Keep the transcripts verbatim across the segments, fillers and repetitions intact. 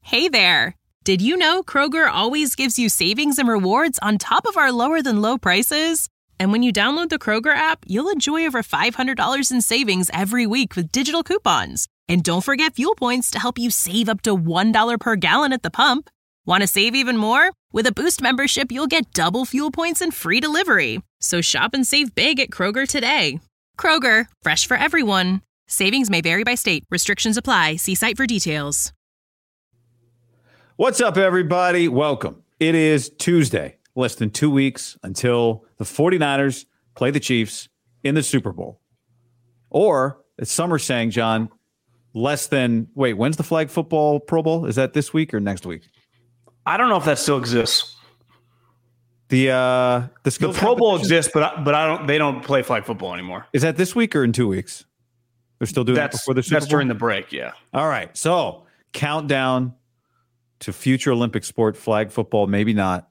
Hey there! Did you know Kroger always gives you savings and rewards on top of our lower-than-low prices? And when you download the Kroger app, you'll enjoy over five hundred dollars in savings every week with digital coupons. And don't forget fuel points to help you save up to one dollar per gallon at the pump. Want to save even more? With a Boost membership, you'll get double fuel points and free delivery. So shop and save big at Kroger today. Kroger, fresh for everyone. Savings may vary by state. Restrictions apply. See site for details. What's up, everybody? Welcome. It is Tuesday, less than two weeks until the 49ers play the Chiefs in the Super Bowl. Or, as some are saying, John, less than, wait, when's the flag football Pro Bowl? Is that this week or next week? I don't know if that still exists. The uh, the, the Pro Bowl exists, but I, but I don't. They don't play flag football anymore. Is that this week or in two weeks? They're still doing that's, that before the Super That's Bowl? during the break, yeah. All right, so countdown to future Olympic sport, flag football, maybe not,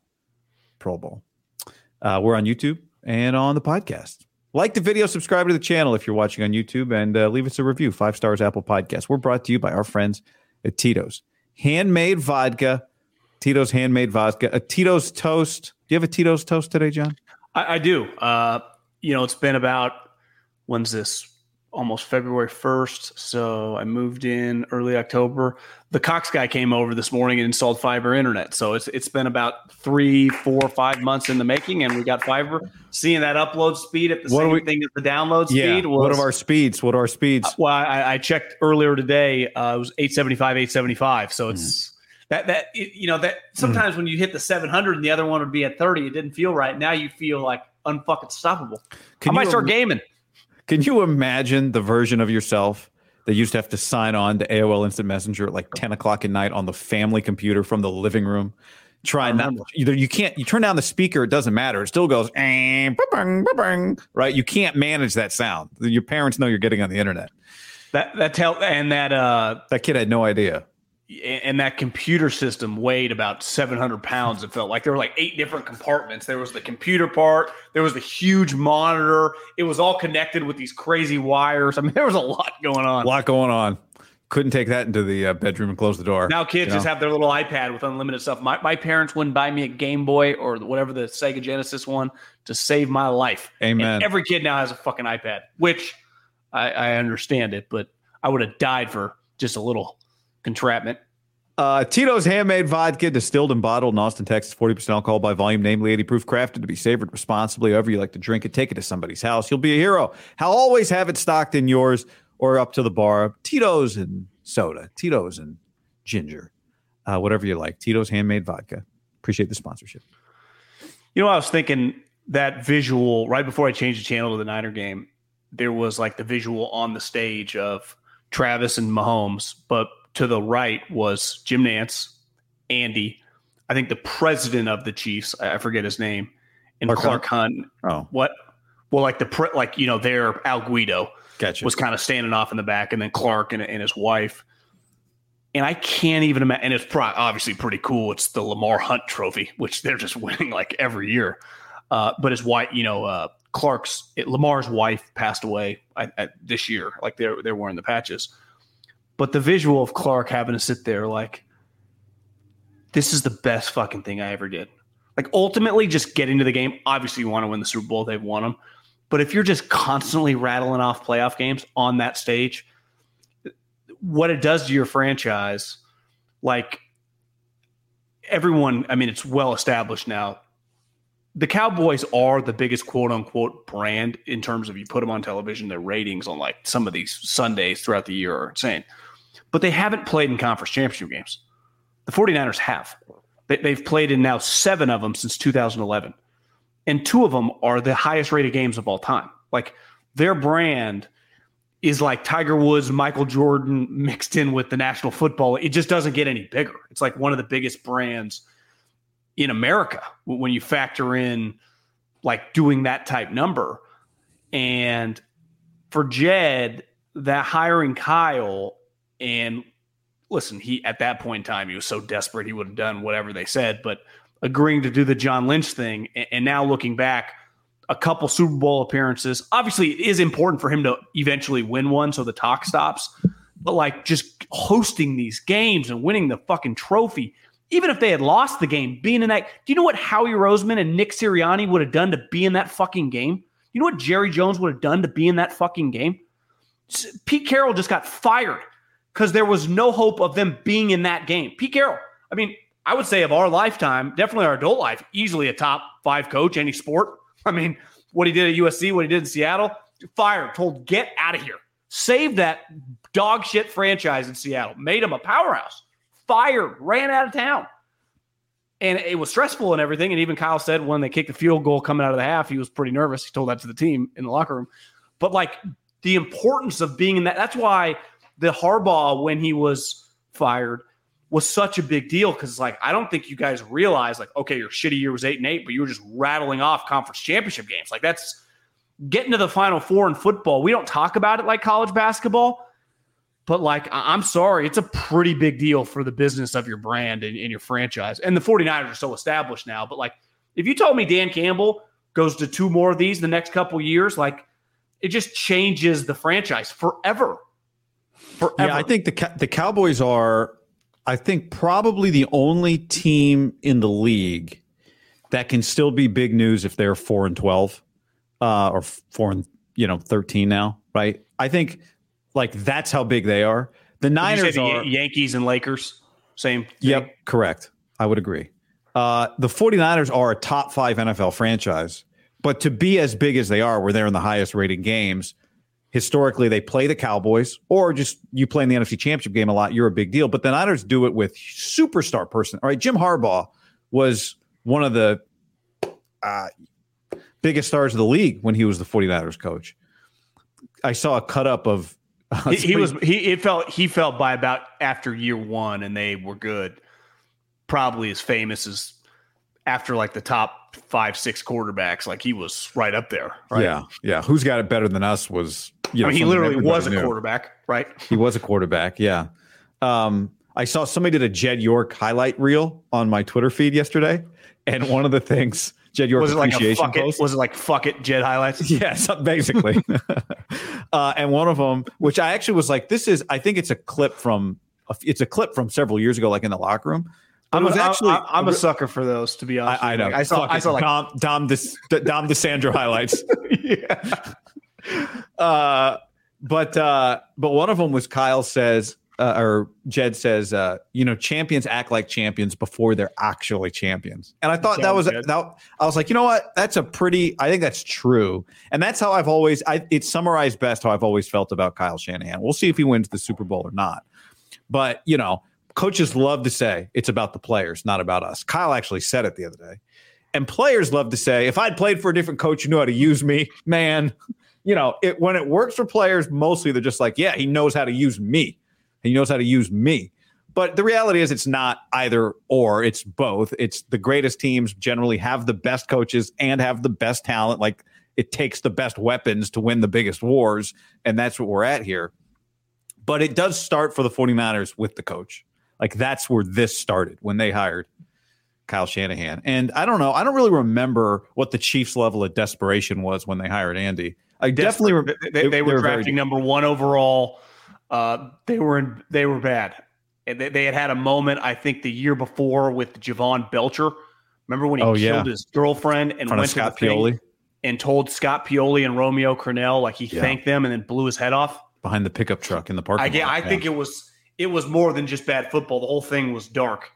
Pro Bowl. Uh, we're on YouTube and on the podcast. Like the video, subscribe to the channel if you're watching on YouTube, and uh, leave us a review. Five stars, Apple Podcasts. We're brought to you by our friends at Tito's. Handmade vodka. Tito's handmade vodka. A Tito's toast. Do you have a Tito's toast today, John? I, I do. Uh, you know, it's been about, when's this? Almost February first. So I moved in early October. The Cox guy came over this morning and installed fiber internet. So it's it's been about three, four, five months in the making, and we got fiber. Seeing that upload speed at the what same we, thing as the download yeah, speed. Was, what are our speeds? What are our speeds? Uh, well, I, I checked earlier today. Uh, it was eight seventy-five, eight seventy-five. So it's mm. that that it, you know that sometimes mm. when you hit the seven hundred and the other one would be at thirty, it didn't feel right. Now you feel like unfucking stoppable. Can I might start gaming. Can you imagine the version of yourself that used to have to sign on to A O L Instant Messenger at like ten o'clock at night on the family computer from the living room? Trying not either you can't you turn down the speaker, it doesn't matter. It still goes eh, ba-bang, ba-bang, right. You can't manage that sound. Your parents know you're getting on the internet. That that tell and that uh that kid had no idea. And that computer system weighed about seven hundred pounds. It felt like there were like eight different compartments. There was the computer part. There was the huge monitor. It was all connected with these crazy wires. I mean, there was a lot going on. A lot going on. Couldn't take that into the uh, bedroom and close the door. Now kids you know? just have their little iPad with unlimited stuff. My my parents wouldn't buy me a Game Boy or whatever the Sega Genesis one to save my life. Amen. And every kid now has a fucking iPad, which I, I understand it, but I would have died for just a little entrapment. Uh, Tito's handmade vodka, distilled and bottled in Austin, Texas, forty percent alcohol by volume, namely eighty proof, crafted to be savored responsibly. However you like to drink it, take it to somebody's house. You'll be a hero. How always have it stocked in yours or up to the bar. Tito's and soda, Tito's and ginger, uh, whatever you like. Tito's handmade vodka. Appreciate the sponsorship. You know, I was thinking that visual right before I changed the channel to the Niner game. There was like the visual on the stage of Travis and Mahomes, but to the right was Jim Nance, Andy, I think the president of the Chiefs, I forget his name, and Clark, Clark Hunt. Oh, what? Well, like the pre, like you know, their Al Guido gotcha. was kind of standing off in the back, and then Clark and, and his wife. And I can't even imagine. And it's pro- obviously pretty cool. It's the Lamar Hunt Trophy, which they're just winning like every year. Uh, but his wife, you know, uh, Clark's it, Lamar's wife passed away I, I, this year. Like they're they're wearing the patches. But the visual of Clark having to sit there like, this is the best fucking thing I ever did. Like ultimately just getting to the game. Obviously you want to win the Super Bowl. They've won them. But if you're just constantly rattling off playoff games on that stage, what it does to your franchise, like everyone, I mean, it's well established now. The Cowboys are the biggest quote unquote brand in terms of you put them on television, their ratings on like some of these Sundays throughout the year are insane. But they haven't played in conference championship games. The 49ers have. They, they've played in now seven of them since two thousand eleven. And two of them are the highest rated games of all time. Like their brand is like Tiger Woods, Michael Jordan mixed in with the National Football. It just doesn't get any bigger. It's like one of the biggest brands in America when you factor in like doing that type number. And for Jed, that hiring Kyle, and listen, he at that point in time, he was so desperate he would have done whatever they said, but agreeing to do the John Lynch thing, and, and now looking back, a couple Super Bowl appearances. Obviously, it is important for him to eventually win one, so the talk stops. but like just hosting these games and winning the fucking trophy, even if they had lost the game, being in that, do you know what Howie Roseman and Nick Sirianni would have done to be in that fucking game? You know what Jerry Jones would have done to be in that fucking game? Pete Carroll just got fired because there was no hope of them being in that game. Pete Carroll, I mean, I would say of our lifetime, definitely our adult life, easily a top five coach, any sport. I mean, what he did at U S C, what he did in Seattle, fired, told, get out of here. Saved that dog shit franchise in Seattle, made him a powerhouse, fired, ran out of town. And it was stressful and everything. And even Kyle said when they kicked the field goal coming out of the half, he was pretty nervous. He told that to the team in the locker room. But like the importance of being in that, that's why the Harbaugh, when he was fired, was such a big deal. Cause like, I don't think you guys realize like, okay, your shitty year was eight and eight, but you were just rattling off conference championship games. Like that's getting to the Final Four in football. We don't talk about it like college basketball, but like, I'm sorry, it's a pretty big deal for the business of your brand and, and your franchise. And the 49ers are so established now, but like, if you told me Dan Campbell goes to two more of these the next couple years, like it just changes the franchise forever. Forever. Yeah, I think the the Cowboys are, I think, probably the only team in the league that can still be big news if they're four and twelve, uh, or four and you know thirteen now, right? I think like that's how big they are. The Niners the are Yankees and Lakers, same thing. Yep, correct. I would agree. Uh, the 49ers are a top five N F L franchise, but to be as big as they are, where they're in the highest rated games. Historically, they play the Cowboys, or just you play in the N F C Championship game a lot, you're a big deal. But the Niners do it with superstar person. All right, Jim Harbaugh was one of the uh, biggest stars of the league when he was the 49ers coach. I saw a cut up of uh, he, he was he it felt he felt by about after year one, and they were good. Probably as famous as after like the top five, six quarterbacks, like he was right up there. Right? Yeah. Yeah. Who's got it better than us was, you know, I mean, he literally was a knew. quarterback, right? He was a quarterback. Yeah. Um, I saw somebody did a Jed York highlight reel on my Twitter feed yesterday. And one of the things Jed York was it like appreciation a fuck post. It, was it like fuck it Jed highlights? Yes, basically. uh, and one of them, which I actually was like, this is, I think it's a clip from, it's a clip from several years ago, like in the locker room. I'm a, actually, I'm, I'm a sucker for those, to be honest. I, I know. Like, I saw, I saw like Dom, Dom, De, Dom DeSandro highlights. yeah. Uh, but uh, but one of them was Kyle says, uh, or Jed says, uh, you know, champions act like champions before they're actually champions. And I thought that was that. I was like, you know what? That's a pretty. I think that's true, and that's how I've always. I it summarized best how I've always felt about Kyle Shanahan. We'll see if he wins the Super Bowl or not, but you know. Coaches love to say it's about the players, not about us. Kyle actually said it the other day. And players love to say, if I'd played for a different coach who knew how to use me, man, you know, it, when it works for players, mostly they're just like, yeah, he knows how to use me. He knows how to use me. But the reality is it's not either or, it's both. It's the greatest teams generally have the best coaches and have the best talent. Like it takes the best weapons to win the biggest wars. And that's what we're at here. But it does start for the 49ers with the coach. Like that's where this started when they hired Kyle Shanahan. And I don't know. I don't really remember what the Chiefs' level of desperation was when they hired Andy. I definitely remember they, they, they were they drafting very, number one overall. Uh, they were in, they were bad. And they, they had had a moment, I think, the year before with Javon Belcher. Remember when he oh, killed yeah. his girlfriend and went to Scott the Pioli thing and told Scott Pioli and Romeo Crennel like he yeah. thanked them and then blew his head off behind the pickup truck in the parking I, lot. I yeah. think it was. It was more than just bad football. The whole thing was dark.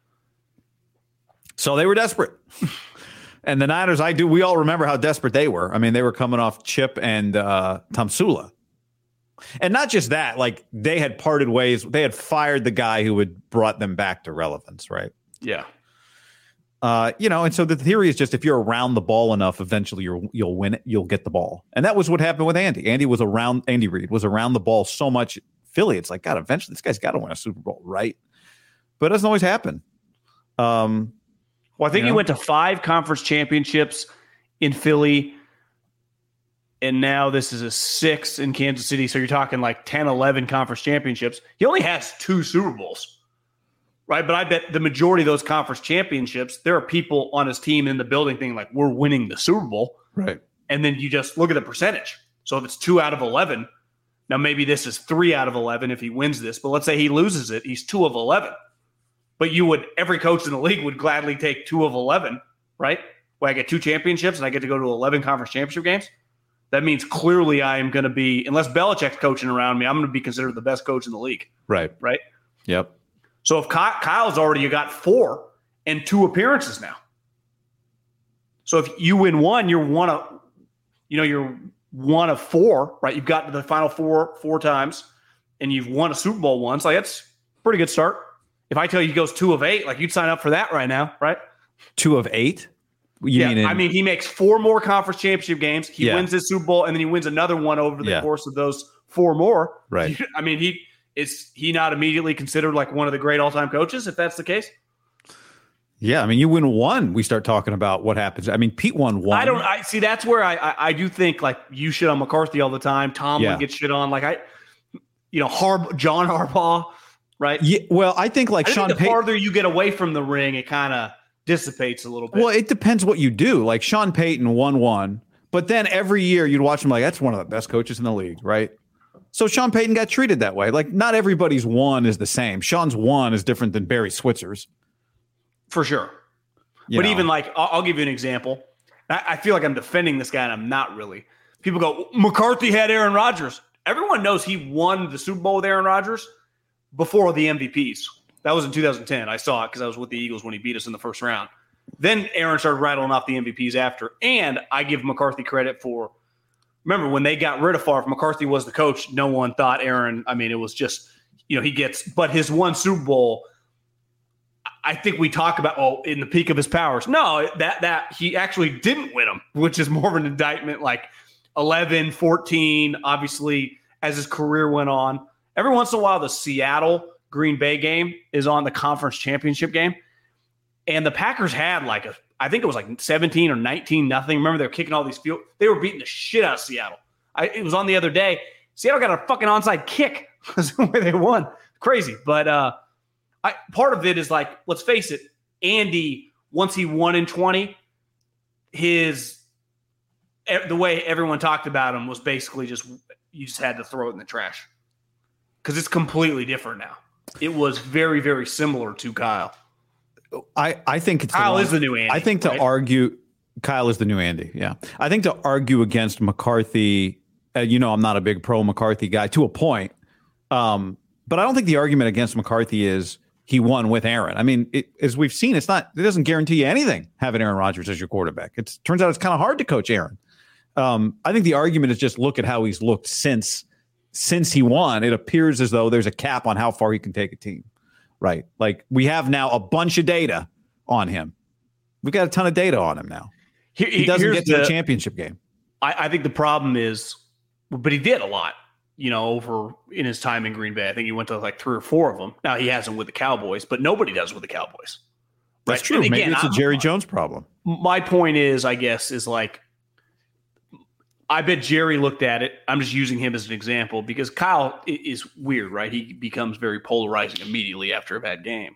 So they were desperate. And the Niners, I do. We all remember how desperate they were. I mean, they were coming off Chip and uh, Tom Sula. And not just that, like they had parted ways. They had fired the guy who had brought them back to relevance, right? Yeah. Uh, you know, and so the theory is just if you're around the ball enough, eventually you'll you'll win it. You'll get the ball. And that was what happened with Andy. Andy was around, Andy Reid was around the ball so much. Philly, it's like, God, eventually this guy's got to win a Super Bowl, right? But it doesn't always happen. Um, well, I think you he know? went to five conference championships in Philly, and now this is a six in Kansas City. So you're talking like ten, eleven conference championships. He only has two Super Bowls, right? But I bet the majority of those conference championships, there are people on his team in the building thinking like, we're winning the Super Bowl. Right. And then you just look at the percentage. So if it's two out of eleven, Now, maybe this is three out of eleven if he wins this, but let's say he loses it. He's two of eleven. But you would, every coach in the league would gladly take two of eleven, right? Where I get two championships and I get to go to eleven conference championship games. That means clearly I am going to be, unless Belichick's coaching around me, I'm going to be considered the best coach in the league. Right. Right. Yep. So if Ky- Kyle's already, you got four and two appearances now. So if you win one, you're one of, you know, you're one of four, right? You've got to the final four four times, and you've won a Super Bowl once. Like, that's a pretty good start. If I tell you he goes two of eight, like, you'd sign up for that right now, right? Two of eight? You yeah, mean in- I mean, he makes four more conference championship games. He yeah. wins his Super Bowl, and then he wins another one over the yeah. course of those four more. Right. I mean, he is he not immediately considered like one of the great all-time coaches, if that's the case? Yeah, I mean, you win one, we start talking about what happens. I mean, Pete won one. I don't. I see. That's where I, I I do think like you shit on McCarthy all the time. Tomlin Yeah. gets shit on. Like I, you know, Harb John Harbaugh, right? Yeah, well, I think like I Sean think the Payton. farther you get away from the ring, it kind of dissipates a little bit. Well, it depends what you do. Like Sean Payton won one, but then every year you'd watch him like that's one of the best coaches in the league, right? So Sean Payton got treated that way. Like not everybody's one is the same. Sean's one is different than Barry Switzer's, for sure. You but know. even like, I'll, I'll give you an example. I, I feel like I'm defending this guy, and I'm not really. People go, McCarthy had Aaron Rodgers. Everyone knows he won the Super Bowl with Aaron Rodgers before the M V Ps. That was in two thousand ten. I saw it because I was with the Eagles when he beat us in the first round. Then Aaron started rattling off the M V Ps after. And I give McCarthy credit for, remember, when they got rid of Favre, McCarthy was the coach. No one thought Aaron, I mean, it was just, you know, he gets, but his one Super Bowl, I think we talk about, oh, in the peak of his powers. No, that that he actually didn't win them, which is more of an indictment. Like eleven, fourteen, obviously, as his career went on. Every once in a while, the Seattle Green Bay game is on the conference championship game. And the Packers had like a, I think it was like seventeen or nineteen nothing. Remember, they were kicking all these field. They were beating the shit out of Seattle. I, it was on the other day. Seattle got a fucking onside kick. That's the way they won. Crazy. But, uh, I, part of it is like, let's face it, Andy, once he won in twenty, his the way everyone talked about him was basically just you just had to throw it in the trash because it's completely different now. It was very, very similar to Kyle. I, I think it's Kyle the is the new Andy. I think to right? argue, Kyle is the new Andy. Yeah, I think to argue against McCarthy, uh, you know, I'm not a big pro McCarthy guy to a point, um, but I don't think the argument against McCarthy is he won with Aaron. I mean, it, as we've seen, it's not. It doesn't guarantee you anything having Aaron Rodgers as your quarterback. It turns out it's kind of hard to coach Aaron. Um, I think the argument is just look at how he's looked since since he won. It appears as though there's a cap on how far he can take a team. Right. Like we have now a bunch of data on him. We've got a ton of data on him now. Here, he doesn't here's get to the, the championship game. I, I think the problem is, but he did a lot, you know, over in his time in Green Bay. I think he went to like three or four of them. Now he hasn't with the Cowboys, but nobody does with the Cowboys. That's right? true. And Maybe again, it's a I'm, Jerry Jones problem. My point is, I guess, is like, I bet Jerry looked at it. I'm just using him as an example because Kyle is weird, right? He becomes very polarizing immediately after a bad game.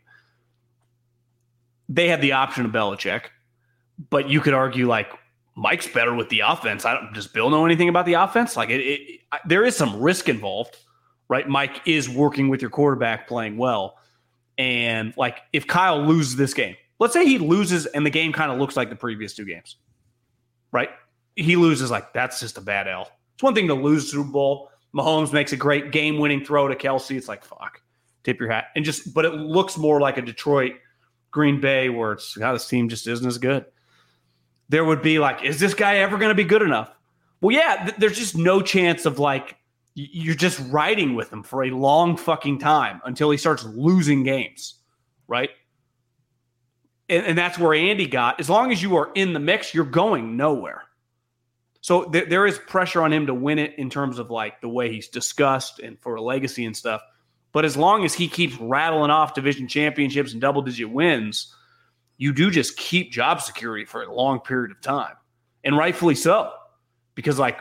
They had the option of Belichick, but you could argue like Mike's better with the offense. I don't, does Bill know anything about the offense? Like it, it, there is some risk involved, right? Mike is working with your quarterback playing well. And like if Kyle loses this game, let's say he loses and the game kind of looks like the previous two games, right? He loses like that's just a bad L. It's one thing to lose Super Bowl. Mahomes makes a great game-winning throw to Kelsey. It's like, fuck, tip your hat. And just, but it looks more like a Detroit Green Bay where it's, God, this team just isn't as good. There would be like, is this guy ever going to be good enough? Well, yeah, th- there's just no chance of like, y- you're just riding with him for a long fucking time until he starts losing games, right? And, and that's where Andy got. As long as you are in the mix, you're going nowhere. So th- there is pressure on him to win it in terms of like the way he's discussed and for a legacy and stuff. But as long as he keeps rattling off division championships and double digit wins, you do just keep job security for a long period of time. And rightfully so. Because like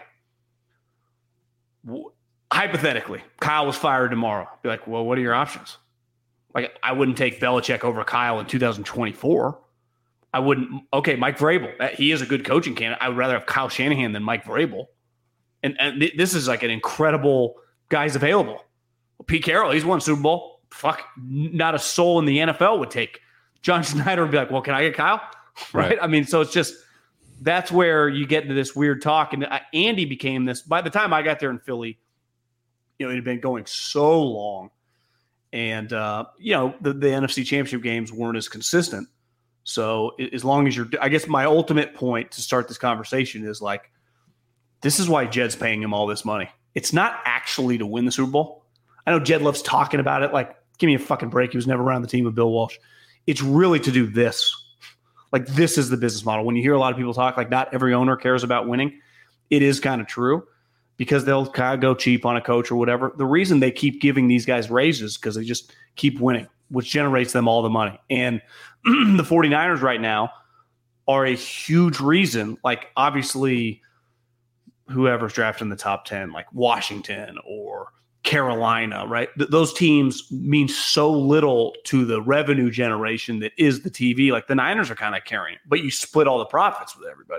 w- hypothetically, Kyle was fired tomorrow. Be like, well, what are your options? Like I wouldn't take Belichick over Kyle in two thousand twenty-four. I wouldn't. Okay, Mike Vrabel. He is a good coaching candidate. I would rather have Kyle Shanahan than Mike Vrabel. And, and th- this is like an incredible guys available. Well, Pete Carroll, he's won Super Bowl. Fuck, not a soul in the N F L would take. John Schneider would be like, well, can I get Kyle? Right. right? I mean, so it's just, that's where you get into this weird talk. And uh, Andy became this, by the time I got there in Philly, you know, it had been going so long. And, uh, you know, the, the N F C Championship games weren't as consistent. So as long as you're, I guess my ultimate point to start this conversation is like, this is why Jed's paying him all this money. It's not actually to win the Super Bowl. I know Jed loves talking about it. Like, give me a fucking break. He was never around the team with Bill Walsh. It's really to do this. Like, this is the business model. When you hear a lot of people talk, like, not every owner cares about winning, it is kind of true because they'll kind of go cheap on a coach or whatever. The reason they keep giving these guys raises because they just keep winning, which generates them all the money. And the 49ers right now are a huge reason. Like, obviously, whoever's drafted in the top ten, like Washington or Carolina, right? Th- those teams mean so little to the revenue generation that is the T V. Like the Niners are kind of carrying it, but you split all the profits with everybody.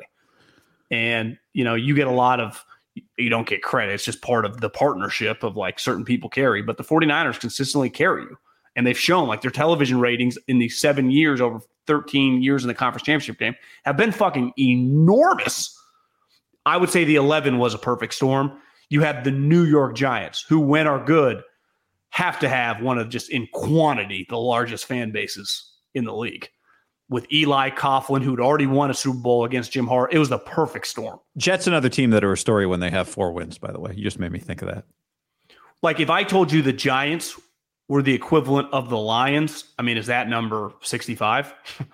And, you know, you get a lot of, you don't get credit. It's just part of the partnership of like certain people carry, but the 49ers consistently carry you. And they've shown like their television ratings in these seven years, over thirteen years in the conference championship game, have been fucking enormous. I would say the eleven was a perfect storm. You have the New York Giants, who, when are good, have to have one of just in quantity the largest fan bases in the league. With Eli Coughlin, who'd already won a Super Bowl against Jim Harbaugh, it was the perfect storm. Jets, another team that are a story when they have four wins, by the way. You just made me think of that. Like if I told you the Giants were the equivalent of the Lions, I mean, is that number sixty-five?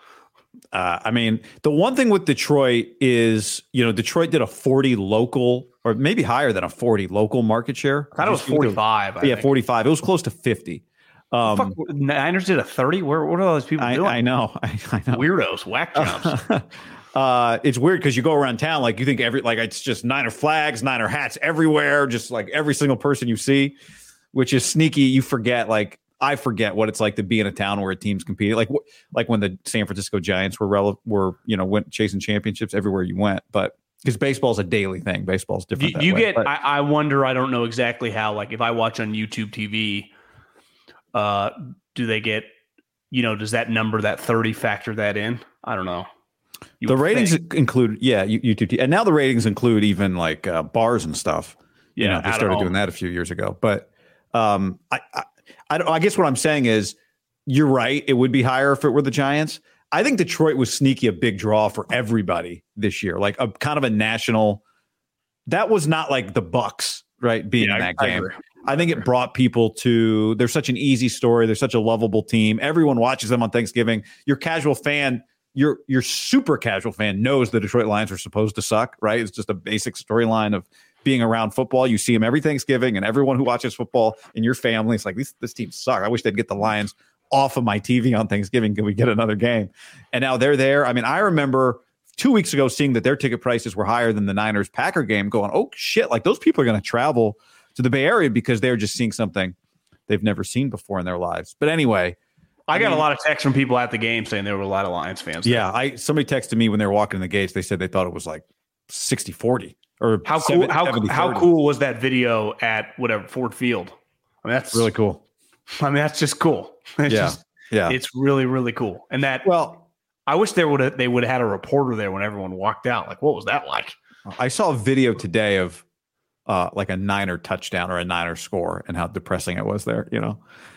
Uh, I mean, the one thing with Detroit is, you know, Detroit did a forty local, or maybe higher than a forty local market share. I thought it was forty-five. I yeah, think. forty-five. It was close to fifty. Um, Fuck, Niners did a thirty? Where, what are all those people I, doing? I know. I, I know. Weirdos, whack jobs. uh, it's weird because you go around town, like you think every, like it's just Niner flags, Niner hats everywhere, just like every single person you see, which is sneaky. You forget, like, I forget what it's like to be in a town where a team's competing. Like, like when the San Francisco Giants were, rele- were you know, went chasing championships everywhere you went. But because baseball's a daily thing, baseball's different. You, that you way. get, but, I, I wonder, I don't know exactly how, like if I watch on YouTube T V, uh, do they get, you know, does that number, that thirty factor that in? I don't know. You the ratings think. include, yeah, YouTube. And now the ratings include even like uh, bars and stuff. You Yeah, know, they started doing that a few years ago. But um, I, I, I, don't, I guess what I'm saying is you're right. It would be higher if it were the Giants. I think Detroit was sneaky a big draw for everybody this year, like a kind of a national. That was not like the Bucks, right? Being Yeah, in that I, game. I, I think it brought people to, they're such an easy story. They're such a lovable team. Everyone watches them on Thanksgiving. Your casual fan, your your super casual fan knows the Detroit Lions are supposed to suck, right? It's just a basic storyline of being around football. You see them every Thanksgiving, and everyone who watches football in your family is like, this, this team suck. I wish they'd get the Lions off of my T V on Thanksgiving. Can we get another game? And now they're there. I mean, I remember two weeks ago seeing that their ticket prices were higher than the Niners Packer game, going, oh shit, like those people are going to travel to the Bay Area because they're just seeing something they've never seen before in their lives. But anyway, I, I got mean, a lot of texts from people at the game saying there were a lot of Lions fans. Yeah, I somebody texted me when they were walking in the gates. They said they thought it was like sixty forty or how cool. How how cool was that video at whatever Ford Field? I mean, that's really cool. I mean, that's just cool. It's yeah, just, yeah, it's really really cool. And that well, I wish there would have they would have had a reporter there when everyone walked out. Like, what was that like? I saw a video today of uh, like a Niner touchdown or a Niner score and how depressing it was there. You know,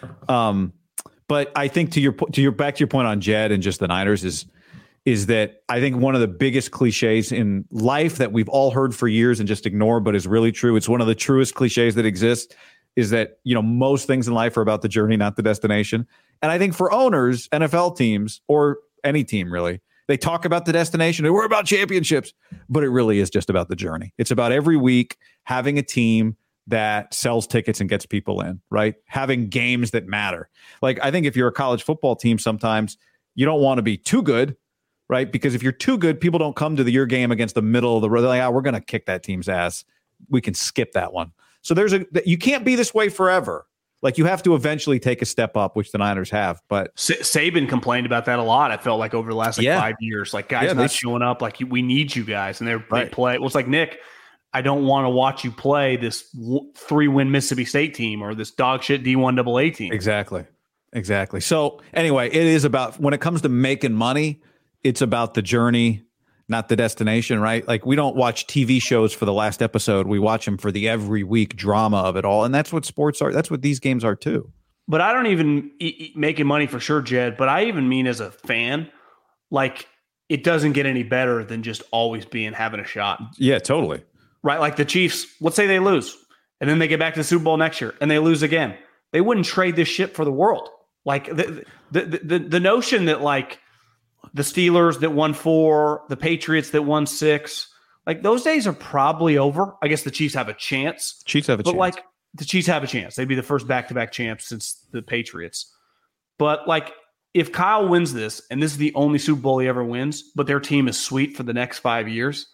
um, but I think to your to your back to your point on Jed and just the Niners is is that I think one of the biggest cliches in life that we've all heard for years and just ignore, but is really true. It's one of the truest cliches that exist. Is that, you know, most things in life are about the journey, not the destination. And I think for owners, N F L teams, or any team really, they talk about the destination and we're about championships, but it really is just about the journey. It's about every week having a team that sells tickets and gets people in, right? Having games that matter. Like, I think if you're a college football team, sometimes you don't want to be too good, right? Because if you're too good, people don't come to the, your game against the middle of the road. They're like, oh, we're going to kick that team's ass. We can skip that one. So there's a, you can't be this way forever. Like, you have to eventually take a step up, which the Niners have. But S- Saban complained about that a lot. I felt like over the last like yeah. five years, like guys yeah, not they, showing up, like we need you guys, and they're, right. they play. Well, it's like Nick. I don't want to watch you play this three-win Mississippi State team or this dog shit D one double A team. Exactly. Exactly. So anyway, it is about, when it comes to making money, it's about the journey, not the destination, right? Like, we don't watch T V shows for the last episode. We watch them for the every week drama of it all. And that's what sports are. That's what these games are too. But I don't even e- e- making money for sure, Jed, but I even mean as a fan, like, it doesn't get any better than just always being having a shot. Yeah, totally. Right? Like the Chiefs, let's say they lose, and then they get back to the Super Bowl next year, and they lose again. They wouldn't trade this shit for the world. Like, the the the, the notion that, like, the Steelers that won four, the Patriots that won six, like, those days are probably over. I guess the Chiefs have a chance. Chiefs have a but chance. But, like, the Chiefs have a chance. They'd be the first back-to-back champs since the Patriots. But, like, if Kyle wins this, and this is the only Super Bowl he ever wins, but their team is sweet for the next five years,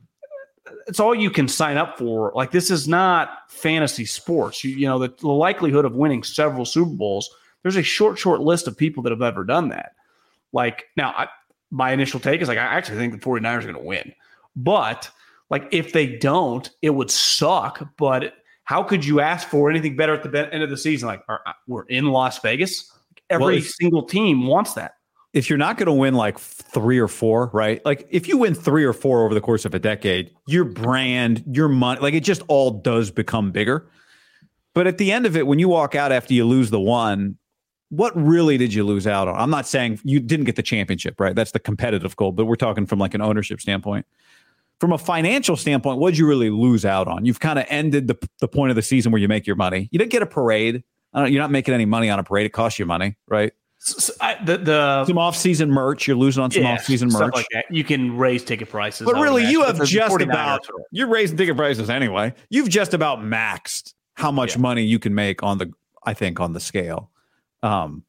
it's all you can sign up for. Like, this is not fantasy sports. You, you know, the, the likelihood of winning several Super Bowls, there's a short, short list of people that have ever done that. Like, now, I, my initial take is, like, I actually think the 49ers are going to win. But, like, if they don't, it would suck. But how could you ask for anything better at the end of the season? Like, are, we're in Las Vegas. Every well, if, single team wants that. If you're not going to win like three or four, right? Like, if you win three or four over the course of a decade, your brand, your money, like, it just all does become bigger. But at the end of it, when you walk out after you lose the one, what really did you lose out on? I'm not saying you didn't get the championship, right? That's the competitive goal, but we're talking from like an ownership standpoint. From a financial standpoint, what did you really lose out on? You've kind of ended the, the point of the season where you make your money. You didn't get a parade. I don't, you're not making any money on a parade. It costs you money, right? So I, the, the some off-season merch. You're losing on some yeah, off-season merch. Like that. You can raise ticket prices. But really, you have just about, you're raising ticket prices anyway. You've just about maxed how much yeah. money you can make on the, I think, on the scale. Um,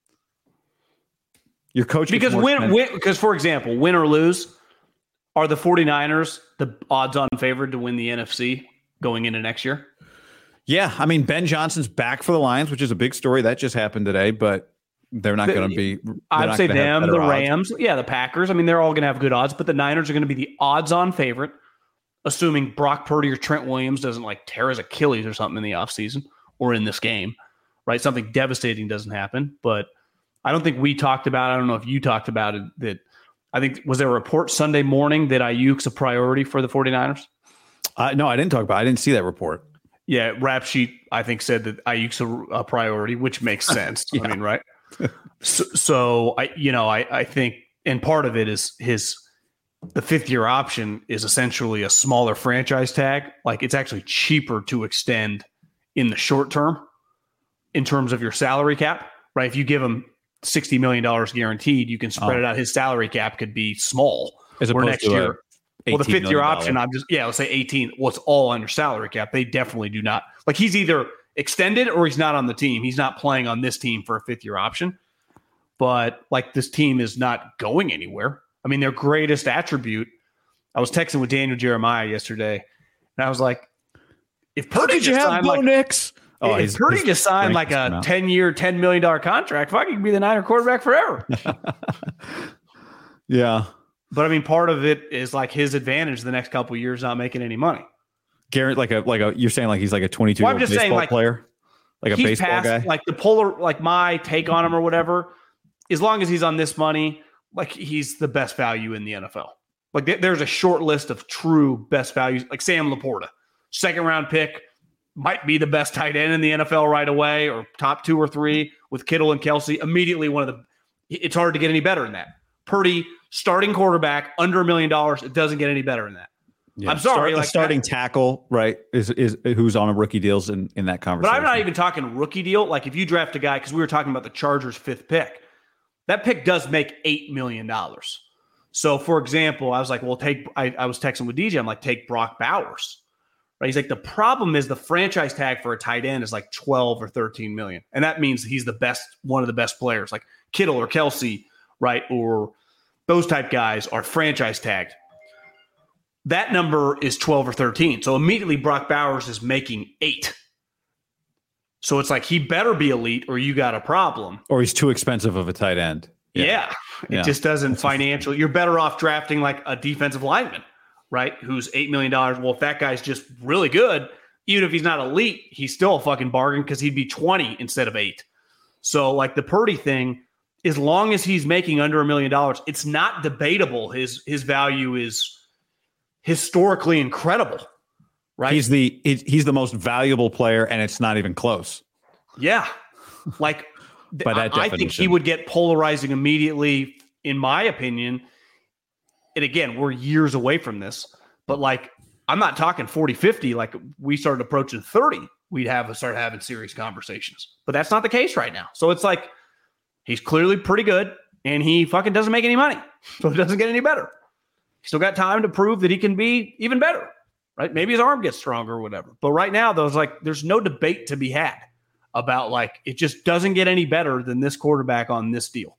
your coach because win, win, because for example, win or lose, are the 49ers the odds-on favored to win the N F C going into next year? Yeah, I mean, Ben Johnson's back for the Lions, which is a big story. That just happened today, but they're not going to be. I'd say them, the Rams, odds. yeah, the Packers. I mean, they're all going to have good odds, but the Niners are going to be the odds-on favorite, assuming Brock Purdy or Trent Williams doesn't like tear his Achilles or something in the offseason or in this game, right? Something devastating doesn't happen. But I don't think we talked about, I don't know if you talked about it, that I think, was there a report Sunday morning that Ayuk's a priority for the 49ers? Uh, no, I didn't talk about it. I didn't see that report. Yeah, Rap Sheet, I think, said that Ayuk's a, a priority, which makes sense. yeah. I mean, right? so, so, I, you know, I, I think, and part of it is his, the fifth year option is essentially a smaller franchise tag. Like, it's actually cheaper to extend in the short term in terms of your salary cap, right? If you give him sixty million dollars guaranteed, you can spread oh. it out. His salary cap could be small. As opposed next to year. Well, the fifth year option, I'm just, yeah, let's say eighteen. Well, it's all under salary cap. They definitely do not. Like, he's either extended or he's not on the team. He's not playing on this team for a fifth year option. But, like, this team is not going anywhere. I mean, their greatest attribute, I was texting with Daniel Jeremiah yesterday, and I was like, if Purdy did you just have signed, Bo like, Nix? Oh, if Purdy just signed like a ten year, ten million dollars contract, fuck, he can be the Niner quarterback forever. yeah. But I mean, part of it is like his advantage the next couple of years not making any money. Garrett, like a like a you're saying like he's like a twenty-two well, year old baseball saying, like, player, like a baseball past, guy. Like the polar, like my take on him or whatever. As long as he's on this money, like he's the best value in the N F L. Like th- there's a short list of true best values, like Sam Laporta, second round pick, might be the best tight end in the N F L right away, or top two or three with Kittle and Kelsey. Immediately one of the. It's hard to get any better than that. Purdy, starting quarterback, under a million dollars. It doesn't get any better than that. Yeah. I'm sorry. Start, like starting that, tackle, right, is is who's on a rookie deals in, in that conversation. But I'm not even talking rookie deal. Like if you draft a guy, because we were talking about the Chargers' fifth pick, that pick does make eight million dollars. So, for example, I was like, well, take. I, I was texting with D J. I'm like, take Brock Bowers. Right? He's like, the problem is the franchise tag for a tight end is like twelve or thirteen million, and that means he's the best, one of the best players, like Kittle or Kelsey, right, or those type guys are franchise tagged. That number is twelve or thirteen. So immediately Brock Bowers is making eight. So it's like he better be elite or you got a problem. Or he's too expensive of a tight end. Yeah. yeah. It yeah. just doesn't financially. You're better off drafting like a defensive lineman right? Who's eight million dollars. Well, if that guy's just really good, even if he's not elite, he's still a fucking bargain because he'd be twenty instead of eight. So like the Purdy thing, as long as he's making under a million dollars, it's not debatable. His his value is historically incredible, right? He's the he's the most valuable player, and it's not even close. Yeah, like By that I, I think he would get polarizing immediately, in my opinion. And again, we're years away from this, but like I'm not talking forty, fifty. Like we started approaching thirty, we'd have start having serious conversations. But that's not the case right now. So it's like he's clearly pretty good, and he fucking doesn't make any money, so it doesn't get any better. He's still got time to prove that he can be even better, right? Maybe his arm gets stronger or whatever. But right now, there's like there's no debate to be had about like it just doesn't get any better than this quarterback on this deal.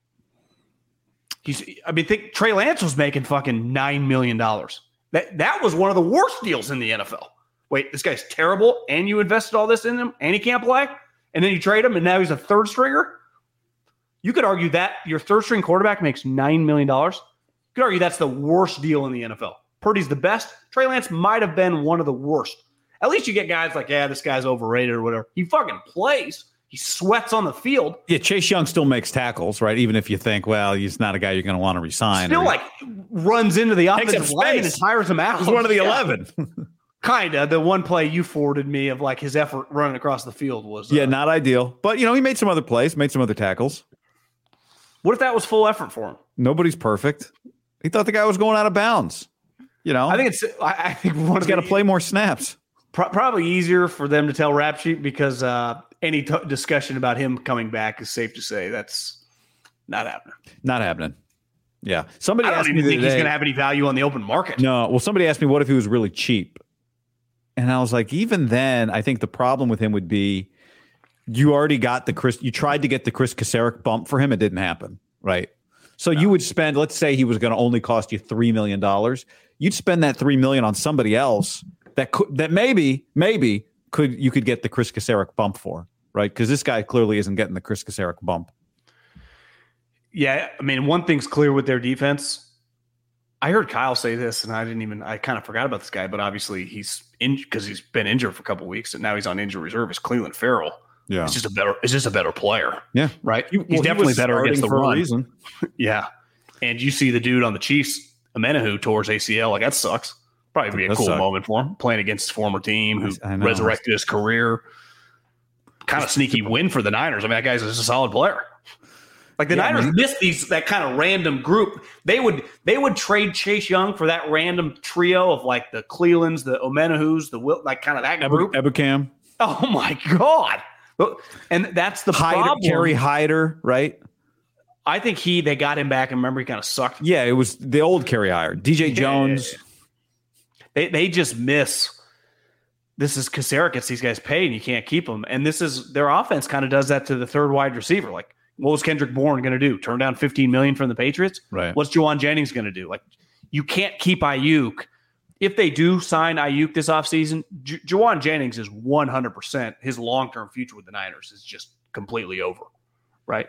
He's, I mean, think Trey Lance was making fucking nine million dollars. That that was one of the worst deals in the N F L. Wait, this guy's terrible, and you invested all this in him, and he can't play, and then you trade him, and now he's a third stringer. You could argue that your third string quarterback makes nine million dollars. You could argue that's the worst deal in the N F L. Purdy's the best. Trey Lance might have been one of the worst. At least you get guys like, yeah, this guy's overrated or whatever. He fucking plays. He sweats on the field. Yeah, Chase Young still makes tackles, right? Even if you think, well, he's not a guy you're going to want to resign. Still, or, like, runs into the offensive line and tires him out. He's one of the yeah. eleven. Kind of. The one play you forwarded me of, like, his effort running across the field was... Uh, yeah, not ideal. But, you know, he made some other plays, made some other tackles. What if that was full effort for him? Nobody's perfect. He thought the guy was going out of bounds. You know? I think it's... I, I think one He's got to play more snaps. Pro- probably easier for them to tell Rap Sheet because... uh Any t- discussion about him coming back is safe to say that's not happening. Not happening. Yeah. Somebody I don't asked even me think the he's day, going to have any value on the open market. No. Well, somebody asked me, what if he was really cheap? And I was like, even then, I think the problem with him would be you already got the Chris, you tried to get the Chris Kasarik bump for him. It didn't happen. Right. So no. You would spend, let's say he was going to only cost you three million dollars. You'd spend that three million dollars on somebody else that could, that maybe, maybe could, you could get the Chris Kasarik bump for. Right, because this guy clearly isn't getting the Chris Kasarik bump. Yeah, I mean, one thing's clear with their defense. I heard Kyle say this, and I didn't even, I kind of forgot about this guy, but obviously he's in because he's been injured for a couple of weeks, and now he's on injury reserve. Is Cleveland Farrell? Yeah, it's just a better, it's just a better player. Yeah, right. He, he's well, definitely he better against the for run. A reason. Yeah, and you see the dude on the Chiefs, Amenahu, tore his A C L. Like that sucks. Probably be a cool suck. moment for him playing against his former team who resurrected his career. Kind of sneaky win for the Niners. I mean, that guy's just a solid player. Like the yeah, Niners man. missed these that kind of random group. They would they would trade Chase Young for that random trio of like the Clelands, the Omenahus, the like kind of that group. Ebukam. Oh my god! And that's the Hyder, problem. Kerry Hyder, right? I think he they got him back, and remember he kind of sucked. Yeah, it was the old Kerry Hyder, D J Jones. They they just miss. This is Kasarik gets these guys paid and you can't keep them. And this is their offense kind of does that to the third wide receiver. Like, what was Kendrick Bourne going to do? Turn down fifteen million dollars from the Patriots? Right. What's Juwan Jennings going to do? Like, you can't keep Ayuk. If they do sign Ayuk this offseason, J- Juwan Jennings is one hundred percent his long-term future with the Niners is just completely over. Right.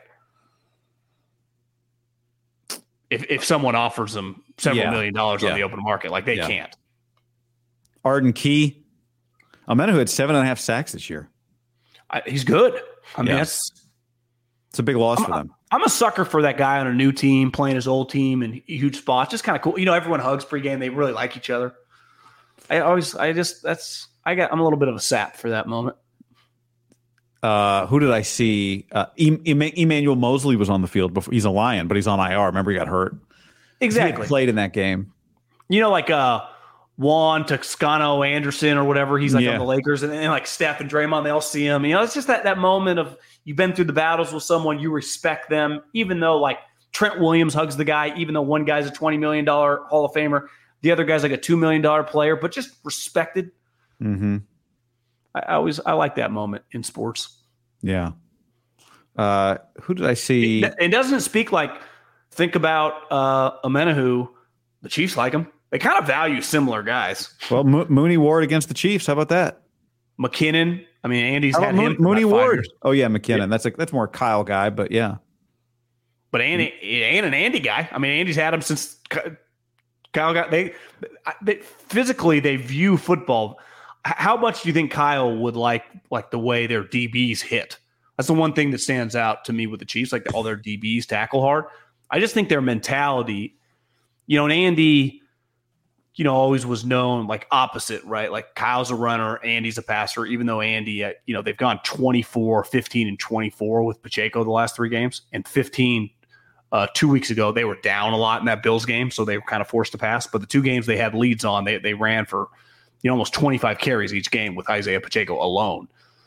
If if someone offers them several yeah. million dollars yeah. on the open market, like they yeah. can't. Arden Key. Amenahu had seven and a half sacks this year. I, he's good. I mean, yeah. that's it's a big loss I'm, for them. I'm a sucker for that guy on a new team playing his old team in huge spots. Just kind of cool. You know, everyone hugs pregame. They really like each other. I always, I just, that's, I got, I'm a little bit of a sap for that moment. Uh, who did I see? Uh, e- e- Emmanuel Mosley was on the field before. He's a Lion, but he's on I R. Remember, he got hurt. Exactly. He played in that game. You know, like uh, Juan Toscano Anderson or whatever. He's like yeah. on the Lakers, and, and like Steph and Draymond, they all see him. You know, it's just that that moment of you've been through the battles with someone, you respect them, even though like Trent Williams hugs the guy, even though one guy's a twenty million dollars Hall of Famer, the other guy's like a two million dollars player, but just respected. Mm-hmm. I, I always I like that moment in sports. Yeah. Uh, who did I see? It, it doesn't speak like think about uh, Amenahu. The Chiefs like him. They kind of value similar guys. Well, Mo- Mooney Ward against the Chiefs. How about that? McKinnon. I mean, Andy's How had Mo- him. Mooney Ward. Years. Oh yeah, McKinnon. Yeah. That's a that's more a Kyle guy, but yeah. But Andy and an Andy guy. I mean, Andy's had him since Kyle got they, they physically they view football. How much do you think Kyle would like like the way their D Bs hit? That's the one thing that stands out to me with the Chiefs, like all their D Bs tackle hard. I just think their mentality, you know, and Andy, you know, always was known like opposite, right? Like Kyle's a runner, Andy's a passer, even though Andy, uh, you know, they've gone twenty-four, fifteen, and twenty-four with Pacheco the last three games, and fifteen uh, two weeks ago, they were down a lot in that Bills game, so they were kind of forced to pass. But the two games they had leads on, they they ran for, you know, almost twenty-five carries each game with Isaiah Pacheco alone.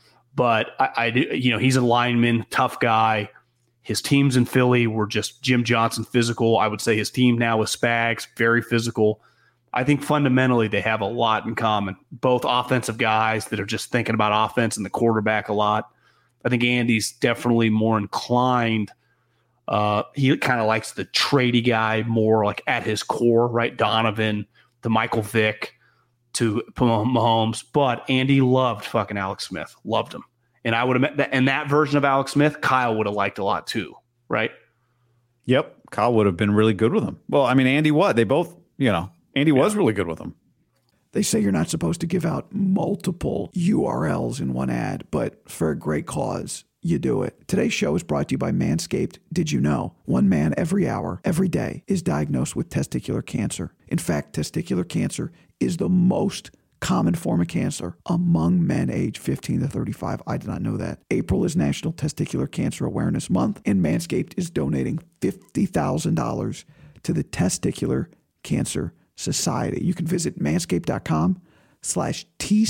But I, I you know, he's a lineman, tough guy. His teams in Philly were just Jim Johnson physical. I would say his team now with Spags, very physical. I think fundamentally they have a lot in common. Both offensive guys that are just thinking about offense and the quarterback a lot. I think Andy's definitely more inclined. Uh, he kind of likes the tradey guy more, like at his core, right? Donovan, to Michael Vick, to Mahomes. But Andy loved fucking Alex Smith. Loved him. And I would have met that, and that version of Alex Smith, Kyle would have liked a lot too, right? Yep. Kyle would have been really good with him. Well, I mean, Andy, what? They both, you know, Andy yeah. was really good with him. They say you're not supposed to give out multiple U R Ls in one ad, but for a great cause, you do it. Today's show is brought to you by Manscaped. Did you know? One man every hour, every day is diagnosed with testicular cancer. In fact, testicular cancer is the most common form of cancer among men aged fifteen to thirty-five. I did not know that. April is National Testicular Cancer Awareness Month, and Manscaped is donating fifty thousand dollars to the Testicular Cancer Society. You can visit manscaped.com slash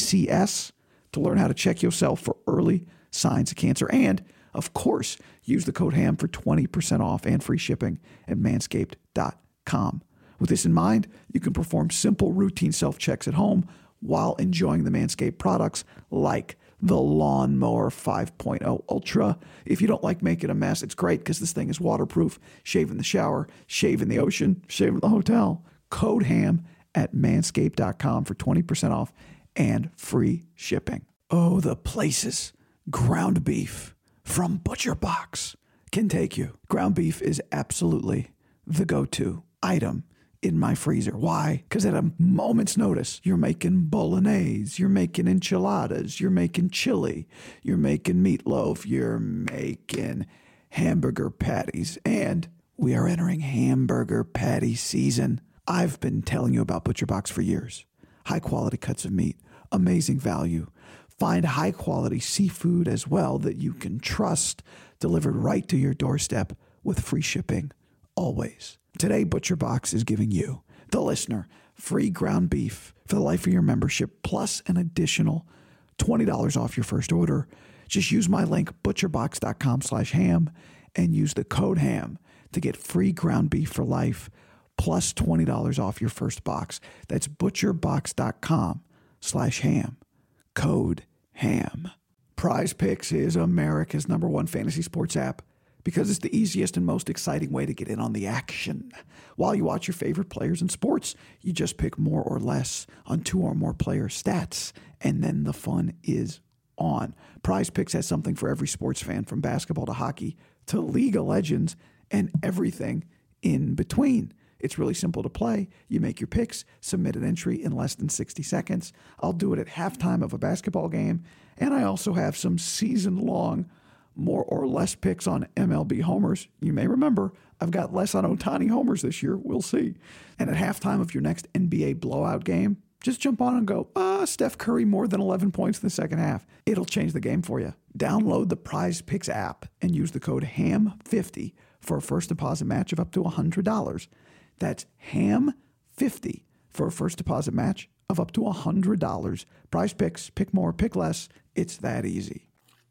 TCS to learn how to check yourself for early signs of cancer. And, of course, use the code HAM for twenty percent off and free shipping at manscaped dot com. With this in mind, you can perform simple routine self-checks at home while enjoying the Manscaped products like the Lawnmower five point oh Ultra. If you don't like making a mess, it's great because this thing is waterproof. Shave in the shower, shave in the ocean, shave in the hotel. Code HAM at manscaped dot com for twenty percent off and free shipping. Oh, the places ground beef from Butcher Box can take you. Ground beef is absolutely the go-to item in my freezer. Why? Because at a moment's notice, you're making bolognese, you're making enchiladas, you're making chili, you're making meatloaf, you're making hamburger patties, and we are entering hamburger patty season. I've been telling you about Butcher Box for years. High quality cuts of meat, amazing value. Find high quality seafood as well that you can trust, delivered right to your doorstep with free shipping, always. Today, Butcher Box is giving you, the listener, free ground beef for the life of your membership, plus an additional twenty dollars off your first order. Just use my link, butcherbox.com slash ham, and use the code HAM to get free ground beef for life, plus twenty dollars off your first box. That's butcherbox.com slash ham. Code HAM. Prize Picks is America's number one fantasy sports app, because it's the easiest and most exciting way to get in on the action. While you watch your favorite players in sports, you just pick more or less on two or more player stats, and then the fun is on. Prize Picks has something for every sports fan, from basketball to hockey to League of Legends and everything in between. It's really simple to play. You make your picks, submit an entry in less than sixty seconds. I'll do it at halftime of a basketball game, and I also have some season-long more or less picks on M L B homers. You may remember I've got less on Ohtani homers this year. We'll see. And at halftime of your next N B A blowout game, just jump on and go, ah, Steph Curry more than eleven points in the second half. It'll change the game for you. Download the Prize Picks app and use the code HAM fifty for a first deposit match of up to one hundred dollars. That's HAM fifty for a first deposit match of up to one hundred dollars. Prize Picks, pick more, pick less. It's that easy.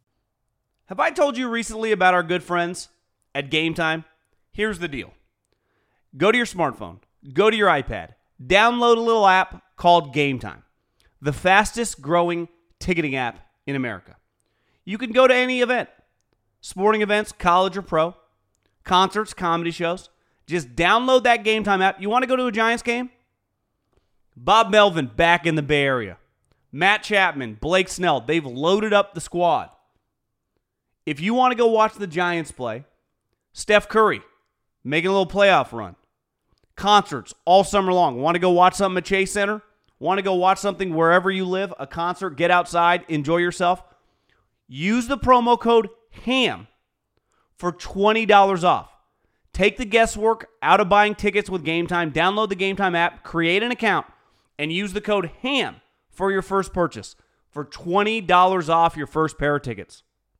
Have I told you recently about our good friends at Game Time? Here's the deal. Go to your smartphone, go to your iPad, download a little app called Game Time, the fastest growing ticketing app in America. You can go to any event, sporting events, college or pro, concerts, comedy shows. Just download that Game Time app. You want to go to a Giants game? Bob Melvin back in the Bay Area. Matt Chapman, Blake Snell, they've loaded up the squad. If you want to go watch the Giants play, Steph Curry making a little playoff run, Concerts all summer long. Want to go watch something at Chase Center? Want to go watch something wherever you live? A concert, get outside, enjoy yourself? Use the promo code HAM for twenty dollars off. Take the guesswork out of buying tickets with Game Time. Download the Game Time app, create an account, and use the code HAM for your first purchase for twenty dollars off your first pair of tickets.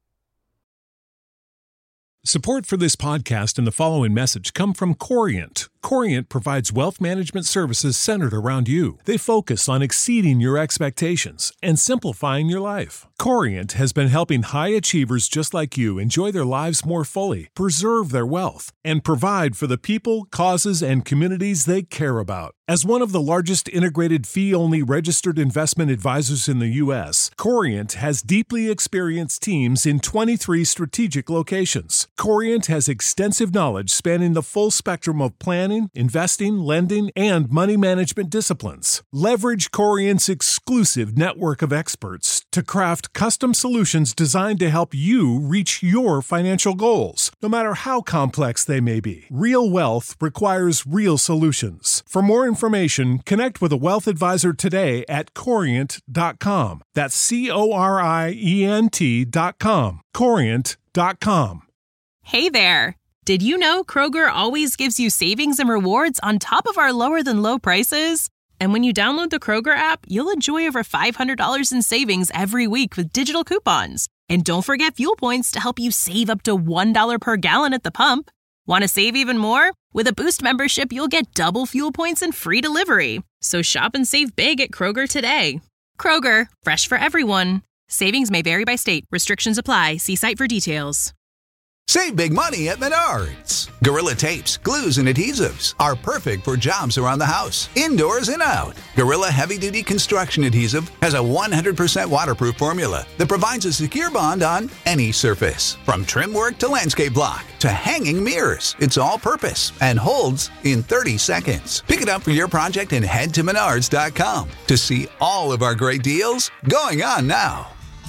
Support for this podcast and the following message come from Corient. Corient provides wealth management services centered around you. They focus on exceeding your expectations and simplifying your life. Corient has been helping high achievers just like you enjoy their lives more fully, preserve their wealth, and provide for the people, causes, and communities they care about. As one of the largest integrated fee-only registered investment advisors in the U S, Corient has deeply experienced teams in twenty-three strategic locations. Corient has extensive knowledge spanning the full spectrum of planning, investing, lending, and money management disciplines. Leverage Corient's exclusive network of experts to craft custom solutions designed to help you reach your financial goals, no matter how complex they may be. Real wealth requires real solutions. For more information, connect with a wealth advisor today at corient dot com. That's C O R I E N T dot com. corient dot com. Hey there! Did you know Kroger always gives you savings and rewards on top of our lower-than-low prices? And when you download the Kroger app, you'll enjoy over five hundred dollars in savings every week with digital coupons. And don't forget fuel points to help you save up to one dollar per gallon at the pump. Want to save even more? With a Boost membership, you'll get double fuel points and free delivery. So shop and save big at Kroger today. Kroger, fresh for everyone. Savings may vary by state. Restrictions apply. See site for details. Save big money at Menards. Gorilla tapes, glues, and adhesives are perfect for jobs around the house, indoors and out. Gorilla Heavy Duty Construction Adhesive has a one hundred percent waterproof formula that provides a secure bond on any surface. From trim work to landscape block to hanging mirrors, it's all purpose and holds in thirty seconds. Pick it up for your project and head to menards dot com to see all of our great deals going on now.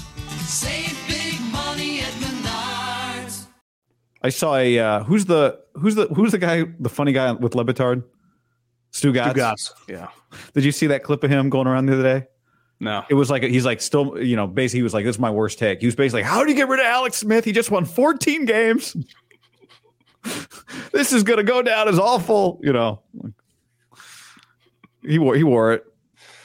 Save big money at Menards. I saw a uh, who's the who's the who's the guy the funny guy with Le Batard? Stu Gatz. Stu Gatz. Yeah. Did you see that clip of him going around the other day? No. It was like he's like still you know basically he was like, this is my worst take. He was basically like, how do you get rid of Alex Smith? He just won fourteen games. This is gonna go down as awful. You know. He wore he wore it.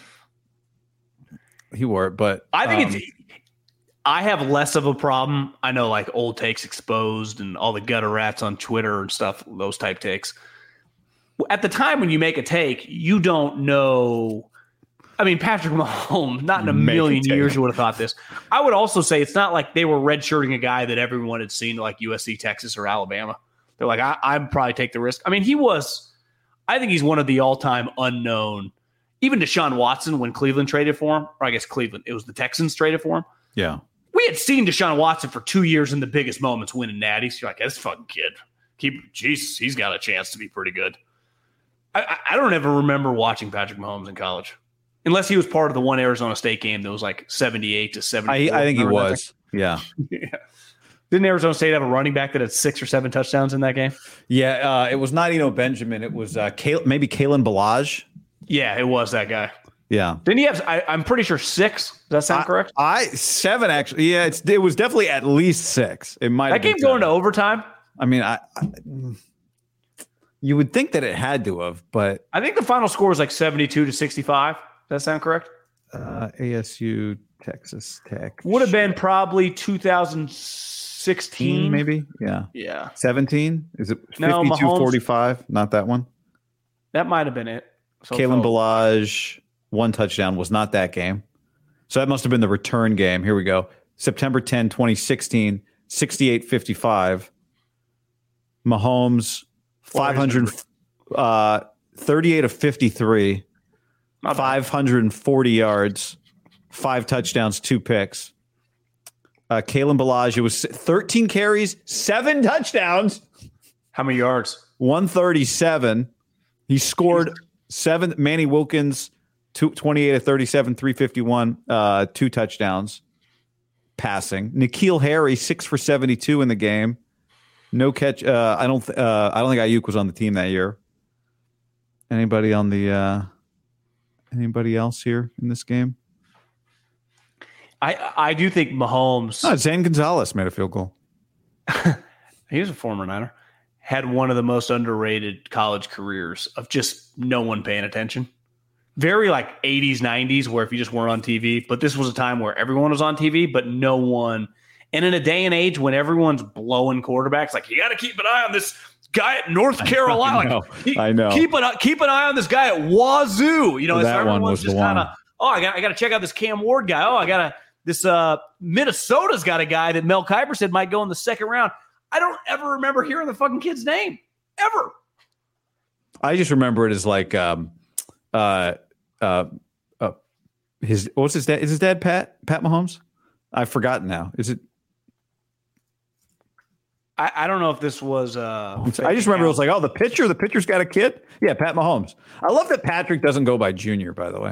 He wore it, but I think um, it's. I have less of a problem. I know, like old takes exposed and all the gutter rats on Twitter and stuff. Those type takes. At the time when you make a take, you don't know. I mean, Patrick Mahomes. Not in a Make million a take. years you would have thought this. I would also say it's not like they were redshirting a guy that everyone had seen, like U S C, Texas, or Alabama. They're like, I, I'd probably take the risk. I mean, he was. I think he's one of the all-time unknown. Even Deshaun Watson, when Cleveland traded for him, or I guess Cleveland, it was the Texans traded for him. yeah. We had seen Deshaun Watson for two years in the biggest moments winning natties. You're like, this fucking kid. Keep, Jesus, he's got a chance to be pretty good. I, I, I don't ever remember watching Patrick Mahomes in college. Unless he was part of the one Arizona State game that was like seventy-eight to seventy-four. I, I think he Remember that was. Yeah. thing? Yeah. Didn't Arizona State have a running back that had six or seven touchdowns in that game? Yeah. Uh, it was not Eno Benjamin. It was uh, Kay- maybe Kalen Ballage. Yeah, it was that guy. Yeah. Didn't he have, I, I'm pretty sure six. Does that sound I, correct? I seven actually. Yeah, it's it was definitely at least six. It might That have been game going to seven. overtime. I mean, I, I you would think that it had to have, but I think the final score was like seventy-two to sixty-five. Does that sound correct? uh, A S U Texas Tech Would have been probably two thousand sixteen, maybe. Yeah. Yeah, seventeen? Is it No, fifty-two Mahomes- forty-five? Not that one. that might have been it. So Kalen so- Ballage, one touchdown, was not that game. So that must have been the return game. Here we go. September tenth, twenty sixteen, sixty-eight fifty-five. Mahomes, five hundred, uh, thirty-eight of fifty-three, Not bad. five hundred forty yards, five touchdowns, two picks. Uh, Kalen Ballage, it was thirteen carries, seven touchdowns, How many yards? one thirty-seven. He scored seven. Manny Wilkins, two, twenty-eight of thirty-seven, three fifty-one, uh, two touchdowns passing. N'Keal Harry, six for seventy-two in the game. No catch. Uh, I don't. Th- uh, I don't think Ayuk was on the team that year. Anybody on the uh, anybody else here in this game? I I do think Mahomes. Oh, Zane Gonzalez made a field goal. He was a former Niner. Had one of the most underrated college careers of just no one paying attention. Very like eighties, nineties, where if you just weren't on T V, but this was a time where everyone was on T V, but no one. And in a day and age when everyone's blowing quarterbacks, like you got to keep an eye on this guy at North Carolina. I know. Like, keep, I know. Keep an keep an eye on this guy at Wazoo. You know, That so one everyone's was the just one. kind of, oh, I got I got to check out this Cam Ward guy. Oh, I got to this uh, Minnesota's got a guy that Mel Kiper said might go in the second round. I don't ever remember hearing the fucking kid's name ever. I just remember it as like um, uh, uh, uh, his what's his dad? Is his dad Pat Pat Mahomes? I've forgotten now. Is it? I, I don't know if this was. Uh, I just remember it was like, oh, the pitcher. The pitcher's got a kid. Yeah, Pat Mahomes. I love that Patrick doesn't go by Junior. By the way,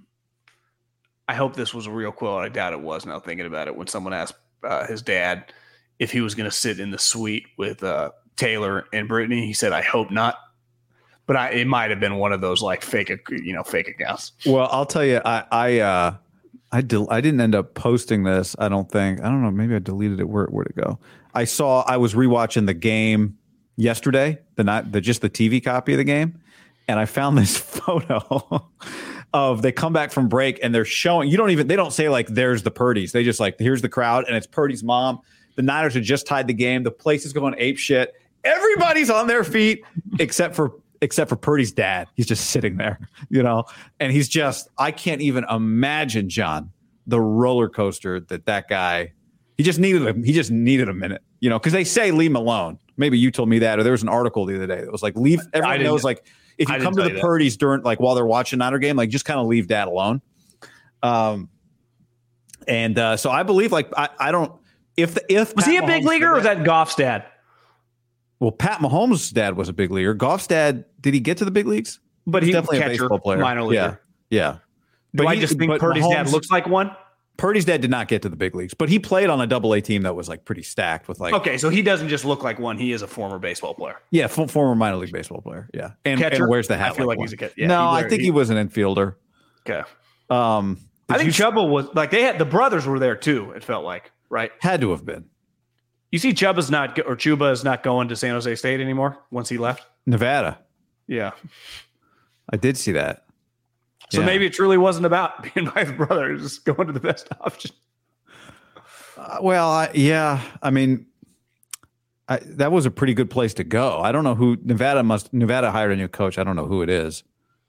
I hope this was a real quote. I doubt it was. Now thinking about it, when someone asked uh, his dad if he was going to sit in the suite with uh, Taylor and Brittany, he said, "I hope not." But I, it might have been one of those like fake, you know, fake accounts. well, I'll tell you, I I uh, I del- I didn't end up posting this. I don't think. I don't know. Maybe I deleted it. Where where'd it go? I saw. I was rewatching the game yesterday. The not the just the T V copy of the game, and I found this photo of they come back from break and they're showing. You don't even. They don't say like there's the Purdy's. They just like here's the crowd and it's Purdy's mom. The Niners had just tied the game. The place is going ape shit. Everybody's on their feet except for. Except for Purdy's dad. He's just sitting there, you know, and he's just, I can't even imagine, John, the roller coaster that that guy, he just needed him. He just needed a minute, you know, because they say leave him alone. Maybe you told me that, or there was an article the other day that was like, leave, everyone knows, like, if you come to the Purdy's during, like, while they're watching Niner game, like, just kind of leave dad alone. Um, and uh, so I believe, like, I, I don't, if, the, if, Was Pat he a big Mahomes leaguer or was that Goff's dad? Well, Pat Mahomes' dad was a big leaguer. Goff's dad, did he get to the big leagues? But he was definitely catcher, a baseball player. minor leaguer. Yeah, yeah. Do But I he- just think but Purdy's dad Mahomes- looks like one? Purdy's dad did not get to the big leagues, but he played on a double A team that was like pretty stacked with like, Okay, so he doesn't just look like one. He is a former baseball player. yeah, f- former minor league baseball player. Yeah. And, Catcher? and wears the hat. I feel like one. he's a catcher. Yeah, no, he I wear- think he- he was an infielder. Okay. Um, I did think you- Chubba was like they had the brothers were there too. It felt like right. had to have been. You see, Chubba's not go- or Chuba is not going to San Jose State anymore once he left. Nevada. Yeah. I did see that. So Yeah. maybe it truly wasn't about being by his brother. It was just going to the best option. Uh, well, I, yeah. I mean, I, that was a pretty good place to go. I don't know who Nevada must. Nevada hired a new coach. I don't know who it is.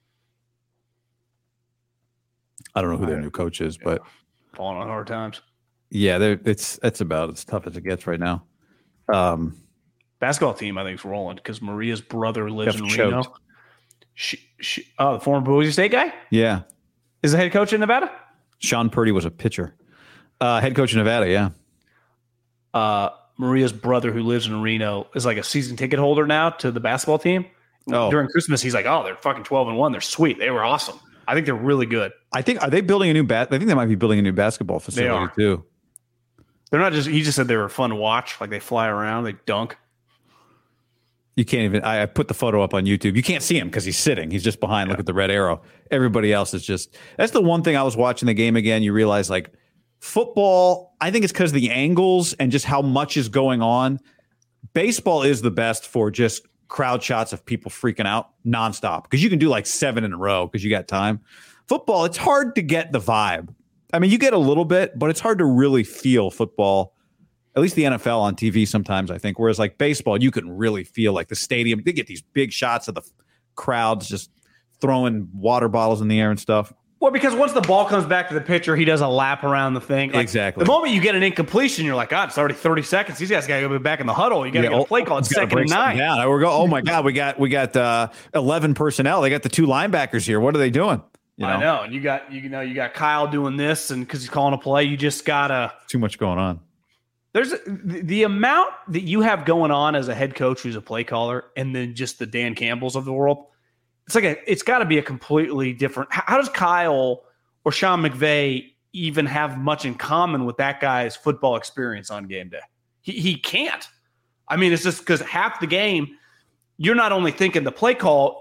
I don't know who their new coach is, but Falling on hard times. yeah, they're- it's it's about as tough as it gets right now. Um, Basketball team, I think, is rolling because Maria's brother lives Got in choked. Reno. She, she, oh, the former Boise State guy yeah, is the head coach in Nevada. Sean Purdy was a pitcher, uh, head coach in Nevada. Yeah, Uh, Maria's brother, who lives in Reno, is like a season ticket holder now to the basketball team. Oh. During Christmas, he's like, "Oh, they're fucking twelve and one. They're sweet. They were awesome. I think they're really good. I think are they building a new bat? I think they might be building a new basketball facility are. too. They're not just." He just said they were fun to watch. Like they fly around, they dunk. You can't even. I, I put the photo up on YouTube. You can't see him because he's sitting. He's just behind. Look at the red arrow. Everybody else is just. That's the one thing I was watching the game again. You realize like football. I think it's because of the angles and just how much is going on. Baseball is the best for just crowd shots of people freaking out nonstop because you can do like seven in a row because you got time. Football, it's hard to get the vibe. I mean, you get a little bit, but it's hard to really feel football. At least the N F L on T V sometimes, I think. Whereas like baseball, you can really feel like the stadium. They get these big shots of the crowds just throwing water bottles in the air and stuff. Well, because once the ball comes back to the pitcher, he does a lap around the thing. Like, Exactly. The moment you get an incompletion, you're like, God, it's already thirty seconds. These guys got to go back in the huddle. You got to Yeah, get a play call. It's gotta second break and something nine. down. We're go. Oh my God, we got we got uh, eleven personnel. They got the two linebackers here. What are they doing? You I know. And you got you know you got Kyle doing this, and because he's calling a play, you just gotta. Too much going on. There's the, the amount that you have going on as a head coach who's a play caller, and then just the Dan Campbells of the world. It's like a, it's got to be a completely different. How, how does Kyle or Sean McVay even have much in common with that guy's football experience on game day? He he can't. I mean, it's just because half the game, you're not only thinking the play call, you,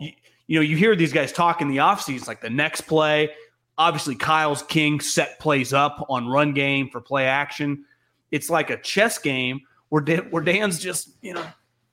you know, you hear these guys talk in the offseason, like the next play. Obviously, Kyle's king set plays up on run game for play action. It's like a chess game where, Dan, where Dan's just, you know.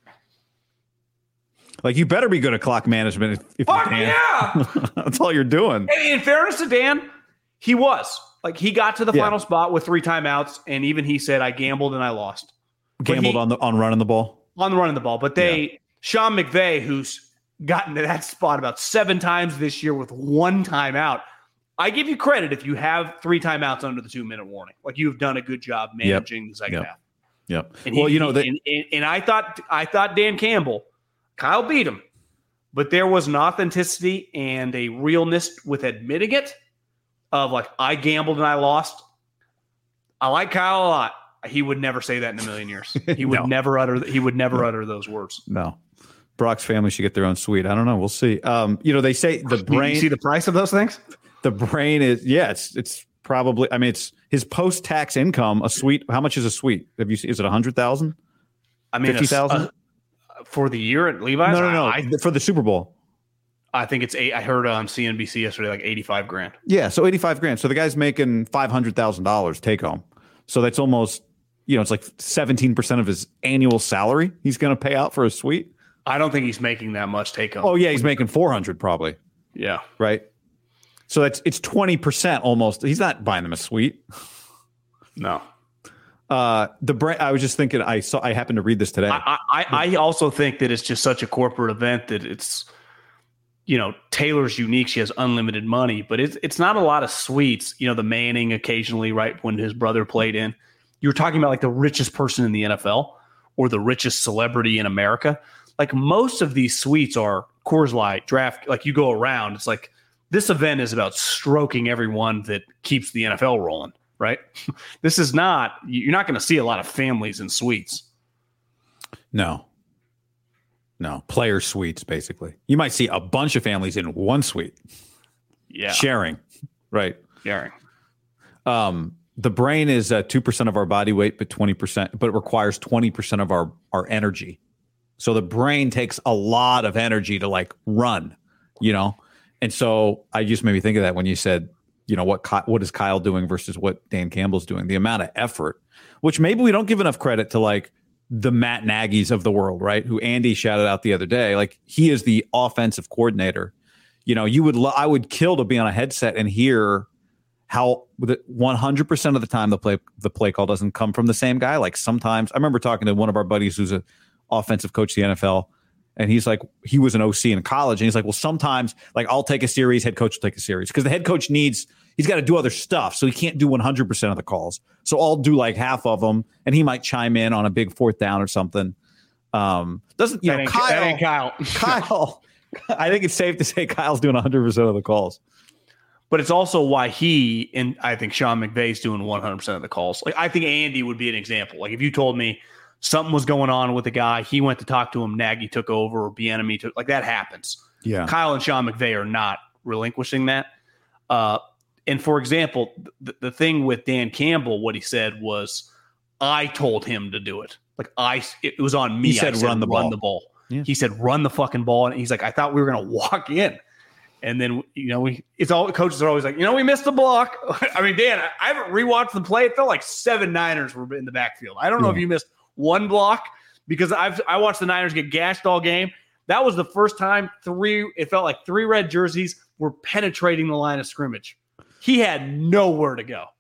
Like, you better be good at clock management if, if Fuck you can. yeah! That's all you're doing. And in fairness to Dan, he was. Like, he got to the Yeah. final spot with three timeouts, and even he said, I gambled and I lost. But Gambled he- on the on running the ball. on the running the ball. But they, yeah. Sean McVay, who's gotten to that spot about seven times this year with one timeout, I give you credit if you have three timeouts under the two-minute warning. Like, you've done a good job managing yep. the second yep. half. Yep. And well, he, you know, that, and, and, and I thought I thought Dan Campbell, Kyle beat him, but there was an authenticity and a realness with admitting it of like, I gambled and I lost. I like Kyle a lot. He would never say that in a million years. He would no. never utter. He would never no. utter those words. No. Brock's family should get their own suite. I don't know. We'll see. Um, you know, they say the brain. You see the price of those things? The brain is yeah. It's it's probably. I mean, it's his post-tax income. A suite. How much is a suite? Have you seen? Is it a hundred thousand? I mean, fifty thousand for the year at Levi's. No, no, no. I, for the Super Bowl. I think it's eight. I heard on C N B C yesterday, like eighty-five grand. Yeah, so eighty-five grand. So the guy's making five hundred thousand dollars take home. So that's almost. You know, it's like seventeen percent of his annual salary he's going to pay out for a suite. I don't think he's making that much take home. Oh, yeah, he's making four hundred probably. Yeah. Right? So that's it's twenty percent almost. He's not buying them a suite. No. Uh, the brand, I was just thinking, I saw, I happened to read this today. I, I, I also think that it's just such a corporate event that it's, you know, Taylor's unique. She has unlimited money, but it's, it's not a lot of suites. You know, the Manning occasionally, right, when his brother played in. You were talking about like the richest person in the N F L or the richest celebrity in America. Like most of these suites are Coors Light, draft. Like you go around, it's like this event is about stroking everyone that keeps the N F L rolling, right? This is not, you're not going to see a lot of families in suites. No. No. Player suites, basically. You might see a bunch of families in one suite. Yeah. Sharing. Right. Sharing. Um, The brain is uh, two percent of our body weight, but twenty percent, but it requires twenty percent of our, our energy. So the brain takes a lot of energy to like run, you know? And so I just made me think of that when you said, you know, what, what is Kyle doing versus what Dan Campbell's doing, the amount of effort, which maybe we don't give enough credit to like the Matt Nagy's of the world, right? Who Andy shouted out the other day. Like he is the offensive coordinator. You know, you would, lo- I would kill to be on a headset and hear how one hundred percent of the time the play the play call doesn't come from the same guy. Like sometimes I remember talking to one of our buddies who's an offensive coach of the N F L, and he's like, he was an O C in college, and he's like, well, sometimes like I'll take a series, head coach will take a series because the head coach needs he's got to do other stuff, so he can't do one hundred percent of the calls. So I'll do like half of them, and he might chime in on a big fourth down or something. Um, doesn't you that know ain't, Kyle? That ain't Kyle. Kyle, I think it's safe to say Kyle's doing one hundred percent of the calls. But it's also why he and I think Sean McVay's doing one hundred percent of the calls. Like I think Andy would be an example. Like if you told me something was going on with a guy, he went to talk to him, Nagy took over, or Bieniemy took, like that happens. Yeah, Kyle and Sean McVay are not relinquishing that. Uh, and for example, the, the thing with Dan Campbell, what he said was, I told him to do it. Like I, it was on me. He said, I said run the run ball. the ball. Yeah. He said, run the fucking ball. And he's like, I thought we were going to walk in. And then, you know, we it's all coaches are always like, you know, we missed the block. I mean, Dan, I, I haven't rewatched the play. It felt like seven Niners were in the backfield. I don't know yeah. if you missed one block because I've I watched the Niners get gashed all game. That was the first time three, it felt like three red jerseys were penetrating the line of scrimmage. He had nowhere to go.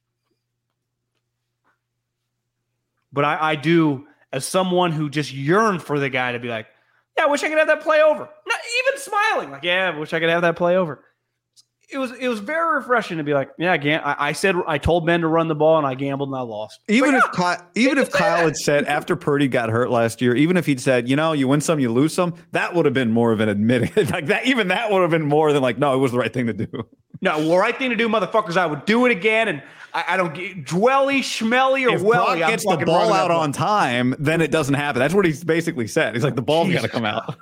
But I, I do, as someone who just yearned for the guy to be like, yeah, I wish I could have that play over. Not even smiling. Like, yeah, I wish I could have that play over. It was it was very refreshing to be like, yeah, again, I, I said I told Ben to run the ball and I gambled and I lost. Even like, if yeah, Kyle, even if Kyle that. had said after Purdy got hurt last year, even if he'd said, you know, you win some, you lose some, that would have been more of an admitting. Like that, even that would have been more than like, no, it was the right thing to do. No, well, right thing to do, motherfuckers. I would do it again, and I, I don't get dwelly, schmelly, or If welly. Brock gets the ball out on time, then it doesn't happen. That's what he's basically said. He's like, the ball's got to come out.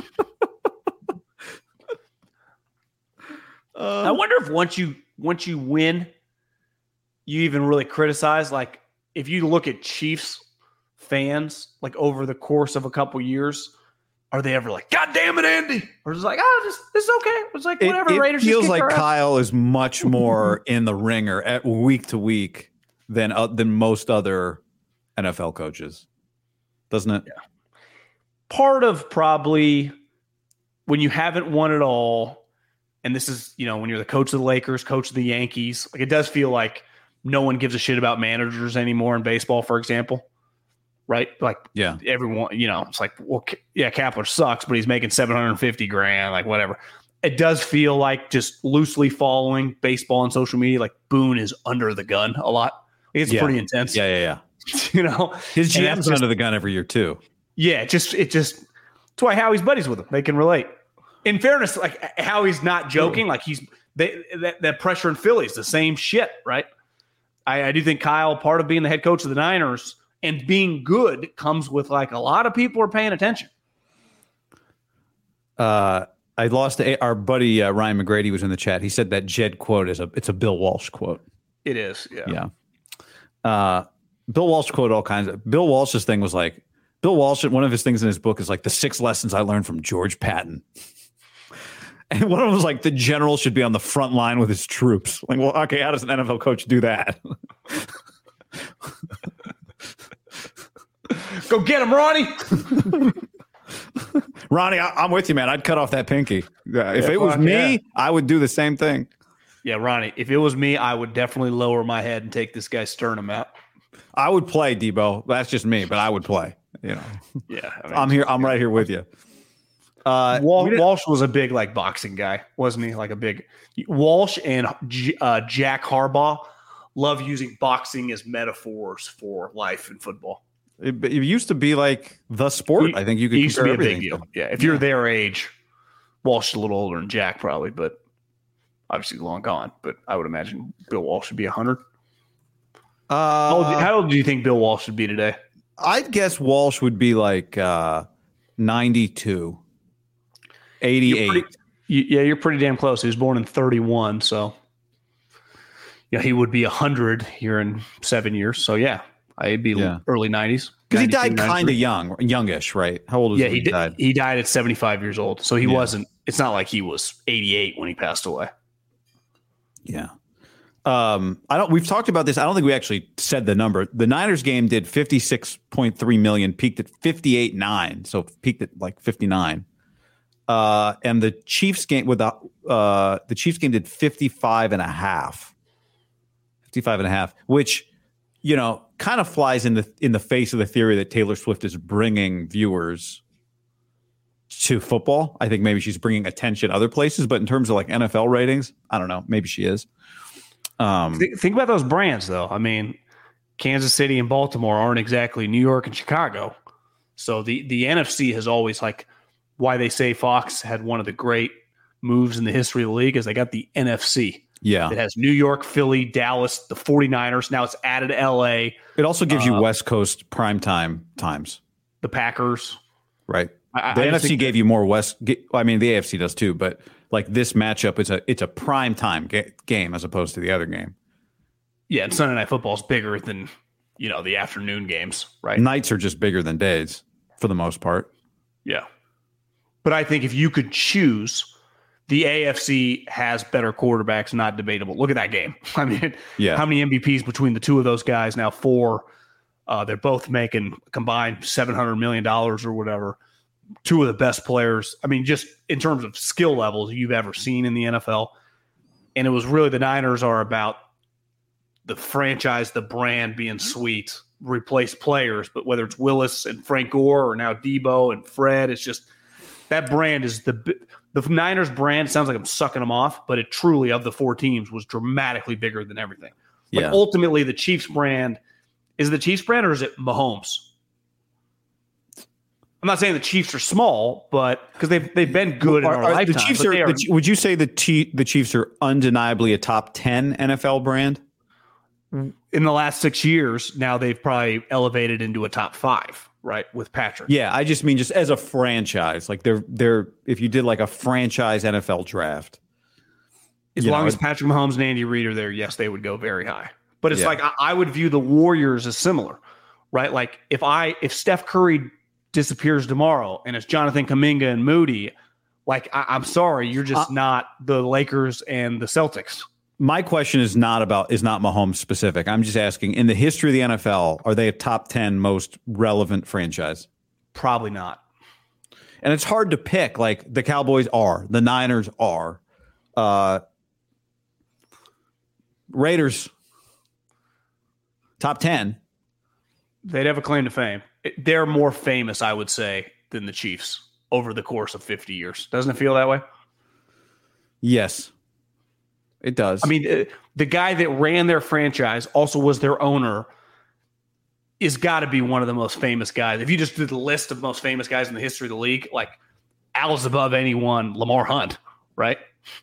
I wonder if once you once you win, you even really criticize. Like if you look at Chiefs fans, like over the course of a couple years, are they ever like, God damn it, Andy? Or is it like, oh, just this is okay. It's like, whatever, it, it Raiders. just feels kick like our ass. Kyle is much more in the ringer at week to week than uh, than most other N F L coaches, doesn't it? Yeah. Part of probably when you haven't won it all, and this is, you know, when you're the coach of the Lakers, coach of the Yankees, like it does feel like no one gives a shit about managers anymore in baseball, for example. Right? Like, Yeah. everyone, you know, it's like, well, yeah, Kapler sucks, but he's making seven hundred fifty grand, like whatever. It does feel like, just loosely following baseball and social media, like Boone is under the gun a lot. It's Yeah. pretty intense. Yeah, yeah, yeah. You know, His And G that's M's just- under the gun every year too. Yeah, it just it just that's why Howie's buddies with him. They can relate. In fairness, like Howie's not joking. Like he's they, that that pressure in Philly is the same shit, right? I, I do think Kyle, part of being the head coach of the Niners and being good, comes with like a lot of people are paying attention. Uh, I lost a, our buddy uh, Ryan McGrady was in the chat. He said that Jed quote is a it's a Bill Walsh quote. It is, yeah. Yeah. Uh, Bill Walsh quote all kinds of. Bill Walsh's thing was like Bill Walsh. One of his things in his book is like the six lessons I learned from George Patton. And one of them was like the general should be on the front line with his troops. Like, well, okay, how does an N F L coach do that? Go get him, Ronnie. Ronnie, I, I'm with you, man. I'd cut off that pinky. Yeah, if Yeah, it was fuck me, yeah. I would do the same thing. Yeah, Ronnie. If it was me, I would definitely lower my head and take this guy's sternum out. I would play, Debo. That's just me, but I would play. You know, Yeah, I mean, I'm here. I'm right here with you. Uh, Wal- we didn't- Walsh was a big like boxing guy, wasn't he? Like a big Walsh and J- uh, Jack Harbaugh love using boxing as metaphors for life in football. It, it used to be like the sport. He- I think you could It used to be compare a big everything. deal. Yeah, if you're their age, Walsh is a little older than Jack probably, but obviously long gone. But I would imagine Bill Walsh should be a hundred. How, old- Uh, how old do you think Bill Walsh should be today? I'd guess Walsh would be like uh, ninety-two, eighty-eight. You're pretty- you- yeah, you're pretty damn close. He was born in thirty-one, so yeah, he would be a hundred here in seven years. So yeah, I'd be Yeah. early nineties Because he died ninety-two, kind of ninety-three. young, youngish, right? How old was Yeah, he he when did, died? he died at seventy-five years old. So he Yeah. wasn't. It's not like he was eighty-eight when he passed away. Yeah. Um, I don't. We've talked about this. I don't think we actually said the number. The Niners game did fifty-six point three million, peaked at fifty-eight point nine, so peaked at like fifty-nine. Uh, and the Chiefs game with the uh, the Chiefs game did fifty-five and a half. fifty-five and a half, which, you know, kind of flies in the in the face of the theory that Taylor Swift is bringing viewers to football. I think maybe she's bringing attention other places, but in terms of like N F L ratings, I don't know. Maybe she is. Um, Think, think about those brands, though. I mean, Kansas City and Baltimore aren't exactly New York and Chicago. So the the N F C has always, like, why they say Fox had one of the great moves in the history of the league is they got the N F C. yeah. It has New York, Philly, Dallas, the 49ers. Now it's added L A, It also gives you Uh, West Coast primetime times, the Packers. right? I, The I N just F C think gave you more West. ge- I mean, the A F C does too, but like this matchup, it's a it's a prime time ga- game as opposed to the other game. yeah, and Sunday Night Football is bigger than, you know, the afternoon games, right? Nights are just bigger than days for the most part. Yeah. But I think if you could choose, the A F C has better quarterbacks, not debatable. Look at that game. I mean, Yeah. how many M V Ps between the two of those guys? Now four. Uh, they're both making combined seven hundred million dollars or whatever. Two of the best players. I mean, just in terms of skill levels you've ever seen in the N F L. And it was really the Niners are about the franchise, the brand being sweet, replace players. But whether it's Willis and Frank Gore or now Debo and Fred, it's just that brand is the the Niners brand. Sounds like I'm sucking them off, but it truly, of the four teams, was dramatically bigger than everything. Like Yeah. ultimately, the Chiefs brand is it the Chiefs brand or is it Mahomes? I'm not saying the Chiefs are small, but because they've they've been good in Are- our are lifetime. the Chiefs but are, they are- the, would you say the Chi- the Chiefs are undeniably a top ten N F L brand? in the last six years, now they've probably elevated into a top five, right? With Patrick. Yeah, I just mean just as a franchise. Like they're they're if you did like a franchise N F L draft. As you long know, as Patrick Mahomes and Andy Reid are there, yes, they would go very high. But it's Yeah. like I, I would view the Warriors as similar, right? Like if I if Steph Curry disappears tomorrow and it's Jonathan Kuminga and Moody, like, I, I'm sorry, you're just uh, not the Lakers and the Celtics. My question is not about is not Mahomes specific. I'm just asking, in the history of the N F L, are they a top ten most relevant franchise? Probably not. And it's hard to pick. Like, the Cowboys are, the Niners are, uh, Raiders top ten. They'd have a claim to fame. They're more famous, I would say, than the Chiefs over the course of fifty years. Doesn't it feel that way? Yes, it does. I mean, the guy that ran their franchise also was their owner, is got to be one of the most famous guys. If you just did the list of most famous guys in the history of the league, like, Al's above anyone, Lamar Hunt, right?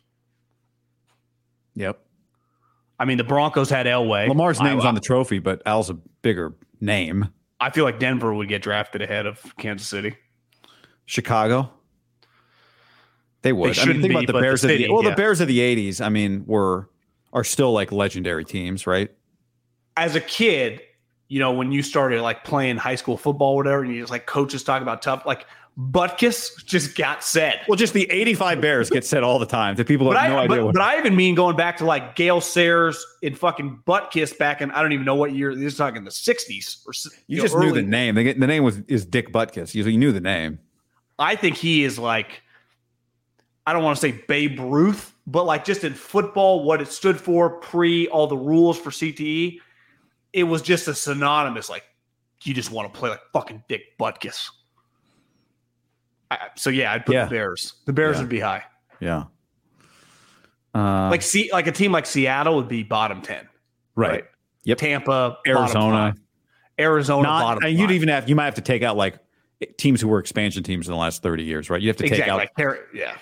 Yep. I mean, the Broncos had Elway. Lamar's name's I, on the trophy, but Al's a bigger name. I feel like Denver would get drafted ahead of Kansas City. Chicago? They would. They I mean, think be, about the Bears the city, of the well, yeah. the Bears of the eighties, I mean, were are still like legendary teams, right? As a kid, you know, when you started like playing high school football or whatever, and you just like coaches talk about tough, like Butkus just got said. Well, just the eighty-five Bears get said all the time to people who But have no I, idea but, what. but I even mean going back to like Gale Sayers in fucking Butkus back in, I don't even know what year. This is talking the sixties. Or, you know, just early. knew the name. The, the name was is Dick Butkus. You, you knew the name. I think he is like, I don't want to say Babe Ruth, but like just in football, what it stood for pre all the rules for C T E, it was just a synonymous, like, you just want to play like fucking Dick Butkus. I, so yeah, I'd put Yeah. the Bears. The Bears Yeah. would be high. Yeah. Uh, Like see, like a team like Seattle would be bottom ten. right. Right. Yep. Tampa, Arizona. bottom five. Arizona, Not, bottom. and you'd five. even have you might have to take out like teams who were expansion teams in the last thirty years, right? You have to take exactly. out Like, Ter- yeah.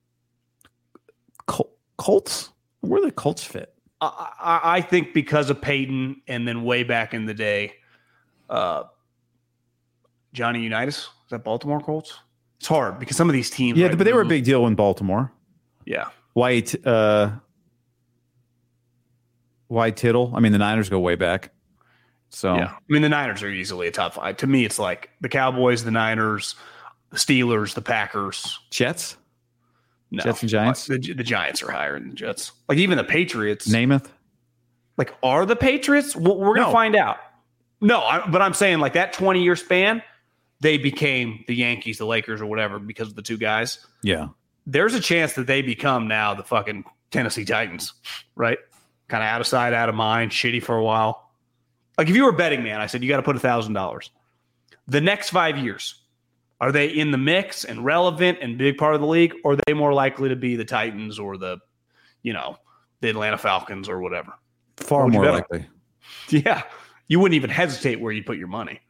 Col- Colts. Where do the Colts fit? I, I, I think because of Peyton, and then way back in the day, uh, Johnny Unitas, is that Baltimore Colts? It's hard because some of these teams, Yeah, right, but they were a move- big deal in Baltimore. Yeah, White, uh, White Tittle. I mean, the Niners go way back. So yeah. I mean, the Niners are easily a top five. To me, it's like the Cowboys, the Niners, the Steelers, the Packers. Jets, No, Jets and Giants? The, the Giants are higher than the Jets. Like even the Patriots. Namath. Like, are the Patriots? Well, we're going to No. find out. No, I, but I'm saying like that twenty year span, they became the Yankees, the Lakers, or whatever because of the two guys. Yeah. There's a chance that they become now the fucking Tennessee Titans, right? Kind of out of sight, out of mind, shitty for a while. Like if you were a betting man, I said you got to put a thousand dollars. The next five years, are they in the mix and relevant and big part of the league, or are they more likely to be the Titans or the, you know, the Atlanta Falcons or whatever? Far What would you more bet on? likely. Yeah, you wouldn't even hesitate where you put your money.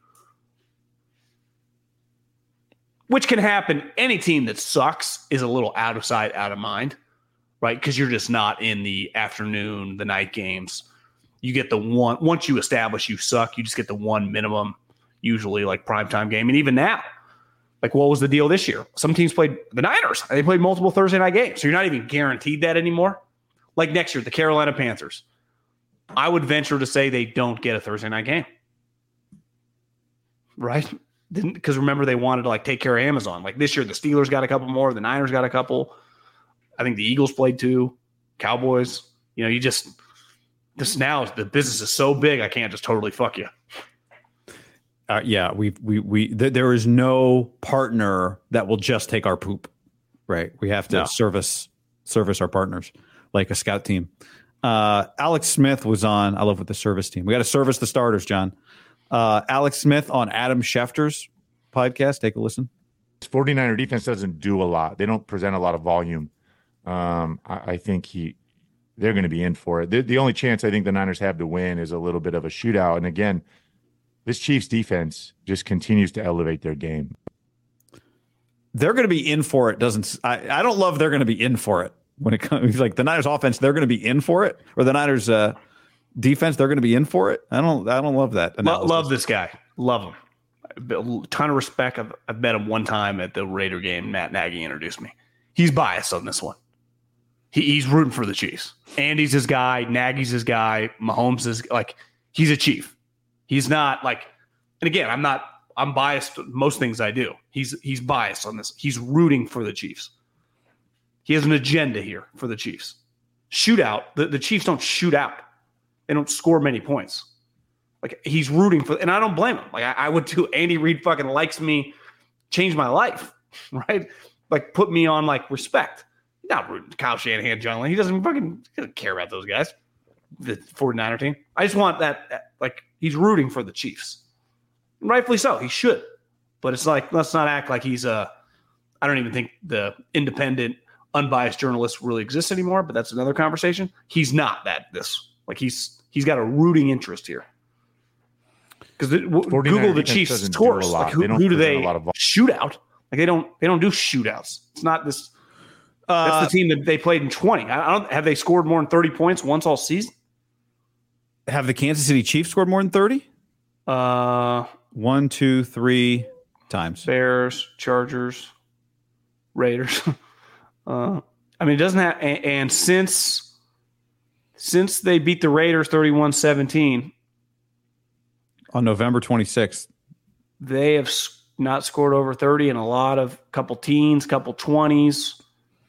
Which can happen. Any team that sucks is a little out of sight, out of mind, right? Because you're just not in the afternoon, the night games. You get the one, once you establish you suck, you just get the one minimum, usually like primetime game. And even now, like what was the deal this year? Some teams played the Niners. They played multiple Thursday night games. So you're not even guaranteed that anymore. Like next year, the Carolina Panthers. I would venture to say they don't get a Thursday night game. Right? Because remember, they wanted to like take care of Amazon. Like this year, the Steelers got a couple more. The Niners got a couple. I think the Eagles played two. Cowboys. You know, you just this now the business is so big. I can't just totally fuck you. Uh, yeah, we we we th- there is no partner that will just take our poop, right? We have to No. service service our partners like a scout team. Uh, Alex Smith was on. I love with the service team. We got to service the starters, John. Uh, Alex Smith on Adam Schefter's podcast. Take a listen. forty-niner defense doesn't do a lot. They don't present a lot of volume. Um, I, I think he they're going to be in for it. The, the only chance I think the Niners have to win is a little bit of a shootout. And again, this Chiefs defense just continues to elevate their game. They're going to be in for it. Doesn't I? I don't love they're going to be in for it when it comes like the Niners offense. They're going to be in for it, or the Niners uh, defense. They're going to be in for it. I don't. I don't love that. Lo- analysis. love this guy. Love him. A ton of respect. I've, I've met him one time at the Raider game. Matt Nagy introduced me. He's biased on this one. He, he's rooting for the Chiefs. Andy's his guy. Nagy's his guy. Mahomes is like he's a Chief. He's not like. And again, I'm not I'm biased. Most things I do. He's he's biased on this. He's rooting for the Chiefs. He has an agenda here for the Chiefs. Shootout. The, the Chiefs don't shoot out. They don't score many points. Like he's rooting for, and I don't blame him. Like I, I would too. Andy Reid fucking likes me, changed my life, right? Like put me on like respect. He's not rooting Kyle Shanahan, John Lynn. He doesn't fucking he doesn't care about those guys. The 49er team. I just want that. Like he's rooting for the Chiefs. And rightfully so. He should. But it's like, let's not act like he's a, I don't even think the independent, unbiased journalist really exists anymore, but that's another conversation. He's not that this. Like he's he's got a rooting interest here. Because Google the Chiefs scores. Like who, who do they shoot out? Like they don't they don't do shootouts. It's not this. Uh, that's the team that they played in twenty. I don't have they scored more than thirty points once all season? Have the Kansas City Chiefs scored more than thirty? Uh One, two, three times. Bears, Chargers, Raiders. uh, I mean, it doesn't have, and, and since since they beat the Raiders thirty-one seventeen on November twenty-sixth, they have not scored over thirty in a lot of couple teens, couple twenties.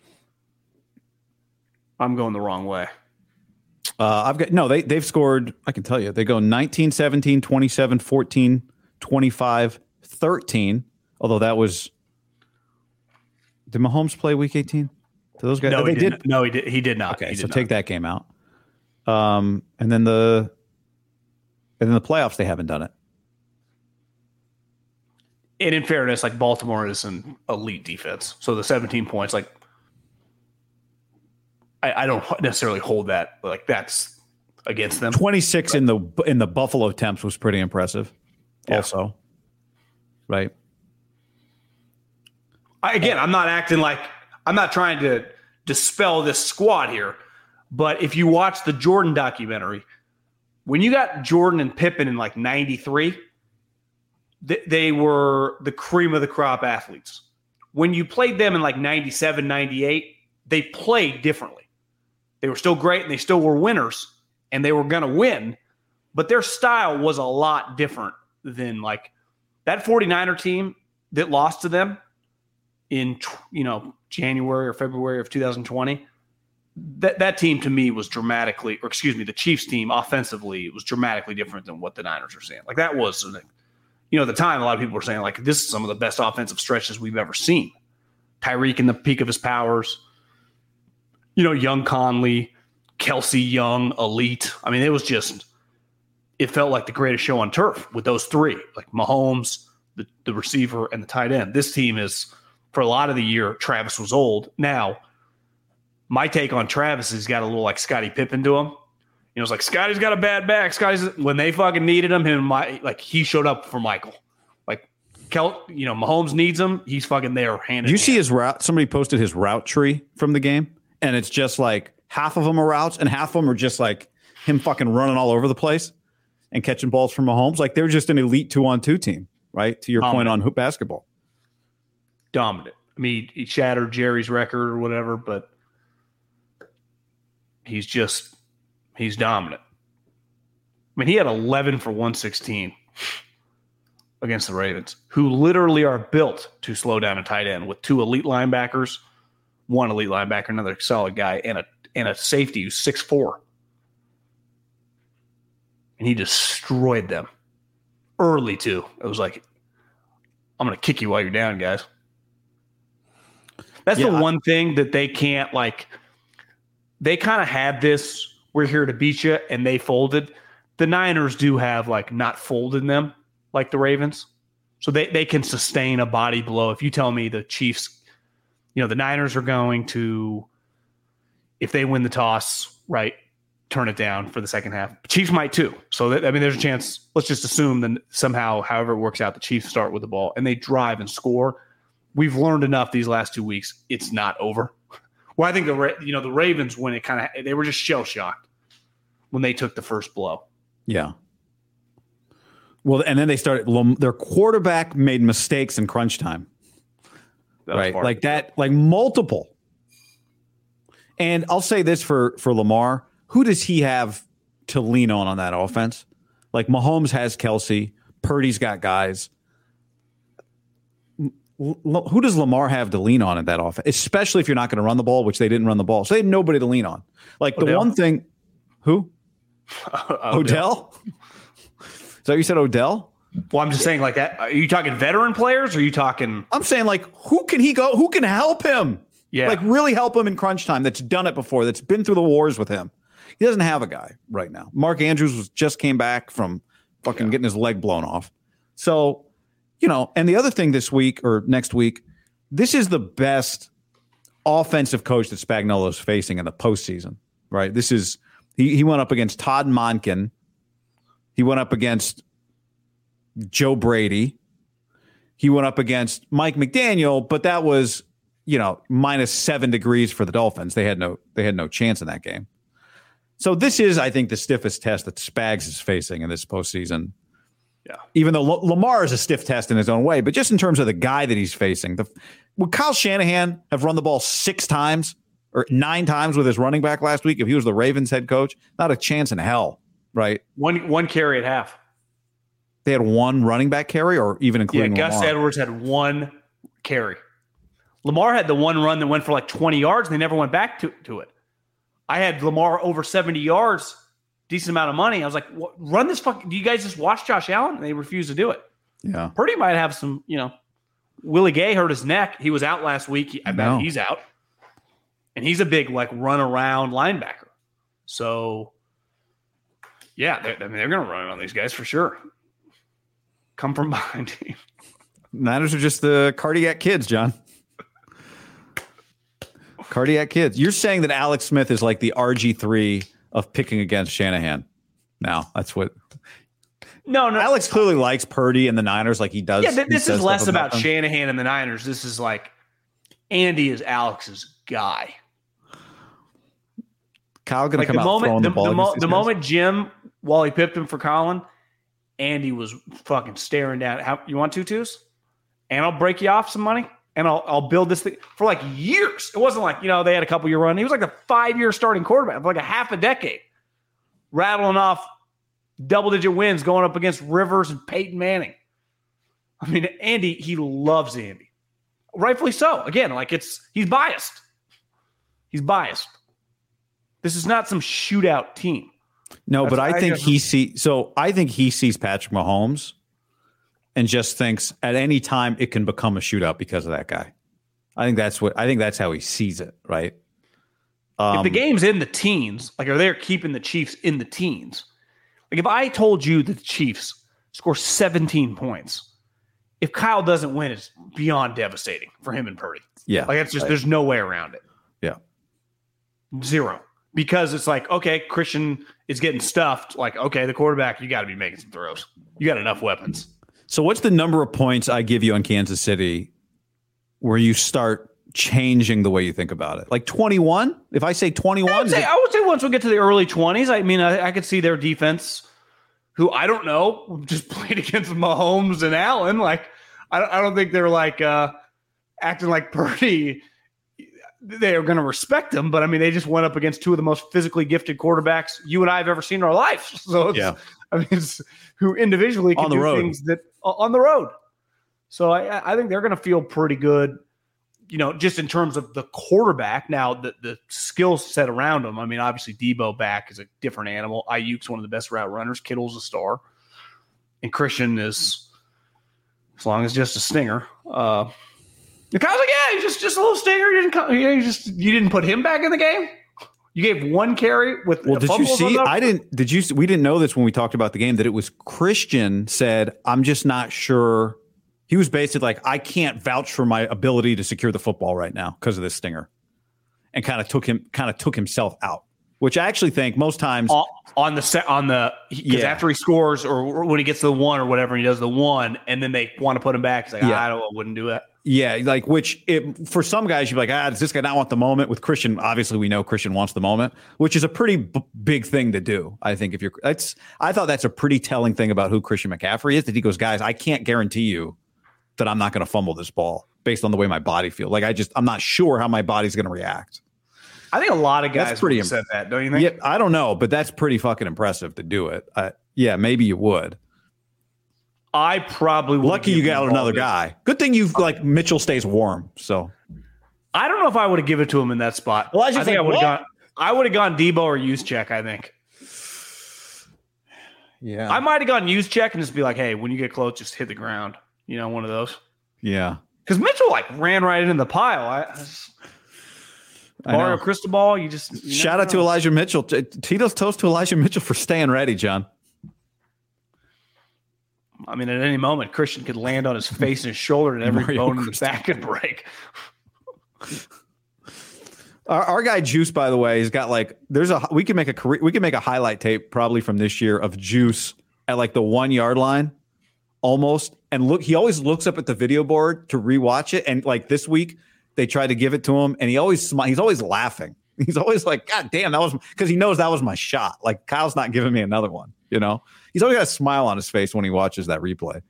I'm going the wrong way. Uh, I've got no, they they've scored, I can tell you. They go nineteen, seventeen, twenty-seven, fourteen, twenty-five, thirteen, although that was did Mahomes play week eighteen? To those guys? No, they he did. No, he did he did not. Okay, he so did take not. that game out. Um and then the and then the playoffs they haven't done it. And in fairness, like Baltimore is an elite defense. So the seventeen points, like I, I don't necessarily hold that like that's against them. twenty-six right. in the in the Buffalo attempts was pretty impressive. Yeah. Also. Right. I, again, I'm not acting like I'm not trying to dispel this squad here, but if you watch the Jordan documentary, when you got Jordan and Pippen in like ninety-three, th- they were the cream of the crop athletes. When you played them in like ninety-seven, ninety-eight, they played differently. They were still great and they still were winners and they were going to win, but their style was a lot different than like that 49er team that lost to them in, you know, January or February of two thousand twenty. That that team to me was dramatically, or excuse me, the Chiefs team offensively was dramatically different than what the Niners are saying. Like that was, you know, at the time, a lot of people were saying like, this is some of the best offensive stretches we've ever seen. Tyreek in the peak of his powers, you know, young Conley, Kelsey Young, elite. I mean, it was just, it felt like the greatest show on turf with those three, like Mahomes, the, the receiver, and the tight end. This team is, for a lot of the year, Travis was old. Now, my take on Travis is he's got a little like Scottie Pippen to him. You know, it's like Scotty's got a bad back. Scotty's when they fucking needed him, him and my like he showed up for Michael. Like Kel, you know, Mahomes needs him. He's fucking there. Hand in you hand. see his route? Somebody posted his route tree from the game, and it's just like half of them are routes, and half of them are just like him fucking running all over the place and catching balls from Mahomes. Like they're just an elite two-on-two team, right? To your Dominant. point on hoop basketball. Dominant. I mean, he shattered Jerry's record or whatever, but he's just he's dominant. I mean, he had eleven for one sixteen against the Ravens, who literally are built to slow down a tight end with two elite linebackers, one elite linebacker, another solid guy, and a and a safety who's six four. And he destroyed them early, too. It was like, I'm going to kick you while you're down, guys. That's Yeah, the I- one thing that they can't, like, they kind of had this, we're here to beat you, and they folded. The Niners do have, like, not folded them like the Ravens. So they, they can sustain a body blow. If you tell me the Chiefs, you know, the Niners are going to, if they win the toss, right, turn it down for the second half. Chiefs might too. So, that, I mean, there's a chance, let's just assume that somehow, however it works out, the Chiefs start with the ball and they drive and score. We've learned enough these last two weeks. It's not over. Well, I think the Ra- you know the Ravens, when it kind of they were just shell shocked when they took the first blow. Yeah. Well, and then they started. Their quarterback made mistakes in crunch time, That was right? part of Like it. that, like multiple. And I'll say this for for Lamar: who does he have to lean on on that offense? Like Mahomes has Kelsey, Purdy's got guys. L- who does Lamar have to lean on in that offense? Especially if you're not going to run the ball, which they didn't run the ball. So they had nobody to lean on. Like the Odell. one thing, who? Odell. Odell? Is that what you said, Odell? Well, I'm just saying like that. Are you talking veteran players or are you talking? I'm saying like, who can he go? Who can help him? Yeah. Like really help him in crunch time. That's done it before. That's been through the wars with him. He doesn't have a guy right now. Mark Andrews was just came back from fucking yeah. getting his leg blown off. So, you know, and the other thing this week or next week, this is the best offensive coach that Spagnuolo's facing in the postseason, right? This is, he, he went up against Todd Monken. He went up against Joe Brady. He went up against Mike McDaniel, but that was, you know, minus seven degrees for the Dolphins. They had no, they had no chance in that game. So this is, I think, the stiffest test that Spags is facing in this postseason. Yeah. Even though L- Lamar is a stiff test in his own way, but just in terms of the guy that he's facing, the, would Kyle Shanahan have run the ball six times or nine times with his running back last week if he was the Ravens head coach? Not a chance in hell, right? One one carry at half. They had one running back carry, or even including yeah, Lamar? Gus Edwards had one carry. Lamar had the one run that went for like twenty yards, and they never went back to, to it. I had Lamar over seventy yards, decent amount of money. I was like, what, run this fucking, do you guys just watch Josh Allen? And they refused to do it. Yeah. Purdy might have some, you know, Willie Gay hurt his neck. He was out last week. I bet he's out. And he's a big, like, run around linebacker. So, yeah, they're, I mean, they're going to run on these guys for sure. Come from behind you. Niners are just the cardiac kids, John. Cardiac kids. You're saying that Alex Smith is like the R G three of picking against Shanahan. Now, that's what. No, no. Alex clearly likes Purdy and the Niners like he does. Yeah, th- this is less about, about Shanahan and the Niners. This is like Andy is Alex's guy. Kyle going like to come the out moment, throwing the, the ball. The, mo- the moment Jim, while he pipped him for Colin, Andy was fucking staring down. How you want tutus? And I'll break you off some money. And I'll I'll build this thing for like years. It wasn't like, you know, they had a couple year run. He was like a five year starting quarterback for like a half a decade, rattling off double digit wins going up against Rivers and Peyton Manning. I mean, Andy, he loves Andy. Rightfully so. Again, like it's he's biased. He's biased. This is not some shootout team. No, That's but I, I think just, he see so I think he sees Patrick Mahomes and just thinks at any time it can become a shootout because of that guy. I think that's what I think that's how he sees it, right? Um, if the game's in the teens, like are they keeping the Chiefs in the teens? Like if I told you that the Chiefs score seventeen points, if Kyle doesn't win, it's beyond devastating for him and Purdy. Yeah. Like it's just right. there's no way around it. Yeah. Zero. Because it's like, okay, Christian is getting stuffed. Like, okay, the quarterback, you got to be making some throws. You got enough weapons. So what's the number of points I give you on Kansas City where you start changing the way you think about it? Like twenty-one? If I say twenty-one? I would say, it- I would say once we get to the early twenties, I mean, I, I could see their defense, who I don't know, just played against Mahomes and Allen. Like, I don't, I don't think they're like uh, acting like Purdy. They're going to respect them, but I mean, they just went up against two of the most physically gifted quarterbacks you and I have ever seen in our life. So, it's, yeah. I mean, it's, who individually can On the do road. things that on the road. So I, I think they're going to feel pretty good, you know, just in terms of the quarterback. Now, the, the skill set around them. I mean, obviously, Debo back is a different animal. Ayuk's one of the best route runners. Kittle's a star. And Christian is, as long as just a stinger. Uh, the guy's like, yeah, he's just, just a little stinger. You didn't, come, you, just, you didn't put him back in the game? You gave one carry with well, did you fumbles see? on the- I didn't. Did you? We didn't know this when we talked about the game that it was Christian said, "I'm just not sure." He was basically like, "I can't vouch for my ability to secure the football right now because of this stinger," and kind of took him, kind of took himself out. Which I actually think most times on, on the set on the because Yeah. after he scores or when he gets to the one or whatever, he does the one, and then they want to put him back. He's like, Yeah. I don't, I wouldn't do that. Yeah, like which it, for some guys you'd be like, ah, does this guy not want the moment? With Christian, obviously we know Christian wants the moment, which is a pretty b- big thing to do. I think if you're, that's I thought that's a pretty telling thing about who Christian McCaffrey is. That he goes, guys, I can't guarantee you that I'm not going to fumble this ball based on the way my body feels. Like I just, I'm not sure how my body's going to react. I think a lot of guys That's pretty would have said that, don't you think? Yeah, I don't know, but that's pretty fucking impressive to do it. Uh, yeah, maybe you would. I probably would lucky you got another guy. Good thing you like Mitchell stays warm. So I don't know if I would have given it to him in that spot. Elijah's I think like, I would have what? gone. I would have gone Debo or Juszczyk, I think. Yeah, I might have gone Juszczyk and just be like, "Hey, when you get close, just hit the ground." You know, one of those. Yeah, because Mitchell like ran right into the pile. I, I just, Mario Cristobal, you just you shout out know. to Elijah Mitchell. T- Tito's toast to Elijah Mitchell for staying ready, John. I mean, at any moment, Christian could land on his face and his shoulder, and every Mario bone in Cristobal. his back could break. Our, our guy Juice, by the way, has got like there's a we can make a career, we can make a highlight tape probably from this year of Juice at like the one yard line, almost. And look, he always looks up at the video board to rewatch it. And like this week, they tried to give it to him, and he always smi- he's always laughing. He's always like, "God damn, that was," because he knows that was my shot. Like Kyle's not giving me another one. You know, he's always got a smile on his face when he watches that replay.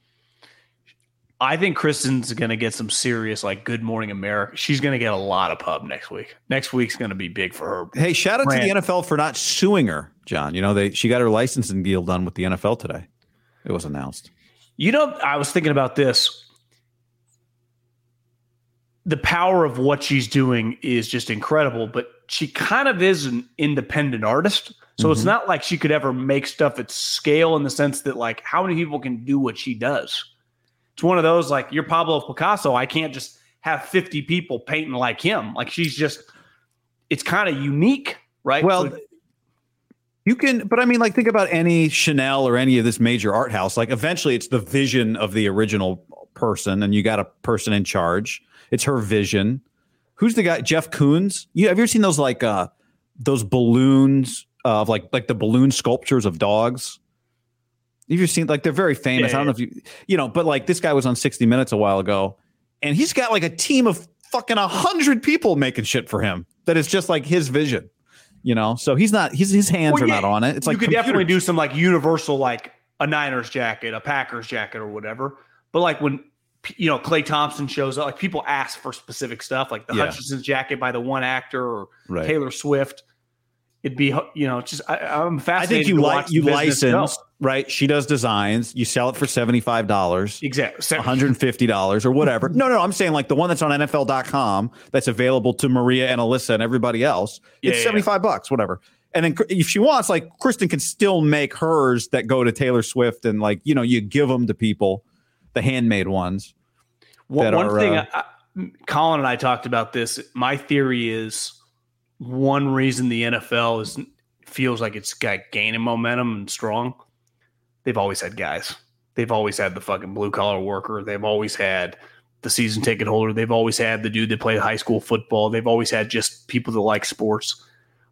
I think Kristen's going to get some serious, like, Good Morning America. She's going to get a lot of pub next week. Next week's going to be big for her. Hey, shout out brand. to the N F L for not suing her, John. You know, they she got her licensing deal done with the N F L today. It was announced. You know, I was thinking about this. The power of what she's doing is just incredible, but she kind of is an independent artist. So Mm-hmm. it's not like she could ever make stuff at scale in the sense that, like, how many people can do what she does? It's one of those, like, you're Pablo Picasso. I can't just have fifty people painting like him. Like, she's just, it's kind of unique, right? Well, So- you can, but I mean, like, think about any Chanel or any of this major art house. Like, eventually it's the vision of the original person, and you got a person in charge. It's her vision. Who's the guy? Jeff Koons? You have you ever seen those, like, uh, those balloons of like, like the balloon sculptures of dogs? Have you seen, like, they're very famous. Yeah, I don't know if you, you know, but like this guy was on sixty minutes a while ago, and he's got like a team of fucking a hundred people making shit for him. That is just like his vision, you know? So he's not, his, his hands Well, are yeah, not on it. It's like, you could computers. definitely do some like universal, like a Niners jacket, a Packers jacket, or whatever. But like when, you know, Klay Thompson shows up, like people ask for specific stuff, like the Yeah. Hutchinson's jacket by the one actor or Right. Taylor Swift. It'd be, you know, just I, I'm I fascinated. think you to like watch you the business go. license, right? She does designs. You sell it for seventy-five dollars, Exactly. one hundred fifty dollars or whatever. No, no, I'm saying like the one that's on N F L dot com that's available to Maria and Alyssa and everybody else. Yeah, It's yeah, seventy-five bucks, whatever. And then if she wants, like, Kristen can still make hers that go to Taylor Swift, and like, you know, you give them to people, the handmade ones. One, that one are, thing, uh, I, I- Colin and I talked about this. My theory is one reason the N F L is feels like it's got gaining momentum and strong. They've always had guys. They've always had the fucking blue collar worker. They've always had the season ticket holder. They've always had the dude that played high school football. They've always had just people that like sports.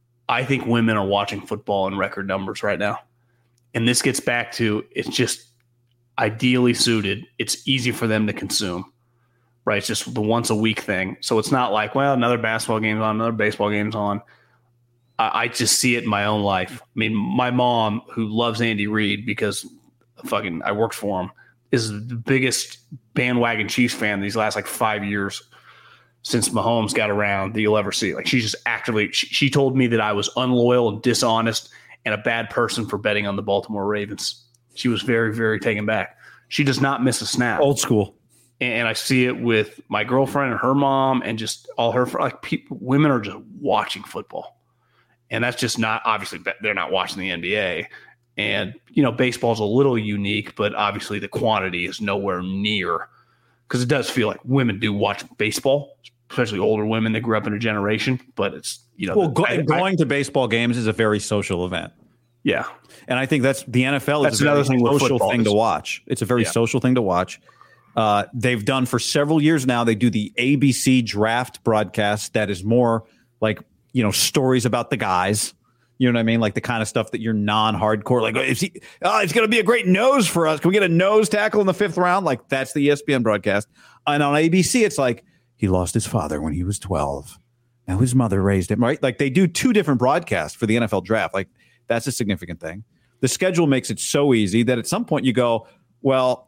I think women are watching football in record numbers right now. And this gets back to it's just ideally suited. It's easy for them to consume. Right, it's just the once a week thing. So it's not like, well, another basketball game's on, another baseball game's on. I, I just see it in my own life. I mean, my mom, who loves Andy Reid because fucking I worked for him, is the biggest bandwagon Chiefs fan these last like five years since Mahomes got around that you'll ever see. Like, she's just actively. She, she told me that I was unloyal and dishonest and a bad person for betting on the Baltimore Ravens. She was very, very taken back. She does not miss a snap. Old school. And I see it with my girlfriend and her mom and just all her, like, people, women are just watching football. And that's just not, obviously, they're not watching the N B A. And, you know, baseball's a little unique, but obviously the quantity is nowhere near, because it does feel like women do watch baseball, especially older women that grew up in a generation. But it's, you know, Well, go, I- I- going to baseball games is a very social event. yeah. And I think that's the N F L is That's a very another thing with social football thing is- to watch. It's a very Yeah. social thing to watch. Uh, they've done for several years now. They do the A B C draft broadcast that is more like, you know, stories about the guys. You know what I mean? Like the kind of stuff that you're non-hardcore. Like, is he? Oh, it's going to be a great nose for us. Can we get a nose tackle in the fifth round? Like, that's the E S P N broadcast. And on A B C, it's like he lost his father when he was twelve. Now his mother raised him. Right? Like, they do two different broadcasts for the N F L draft. Like, that's a significant thing. The schedule makes it so easy that at some point you go, well,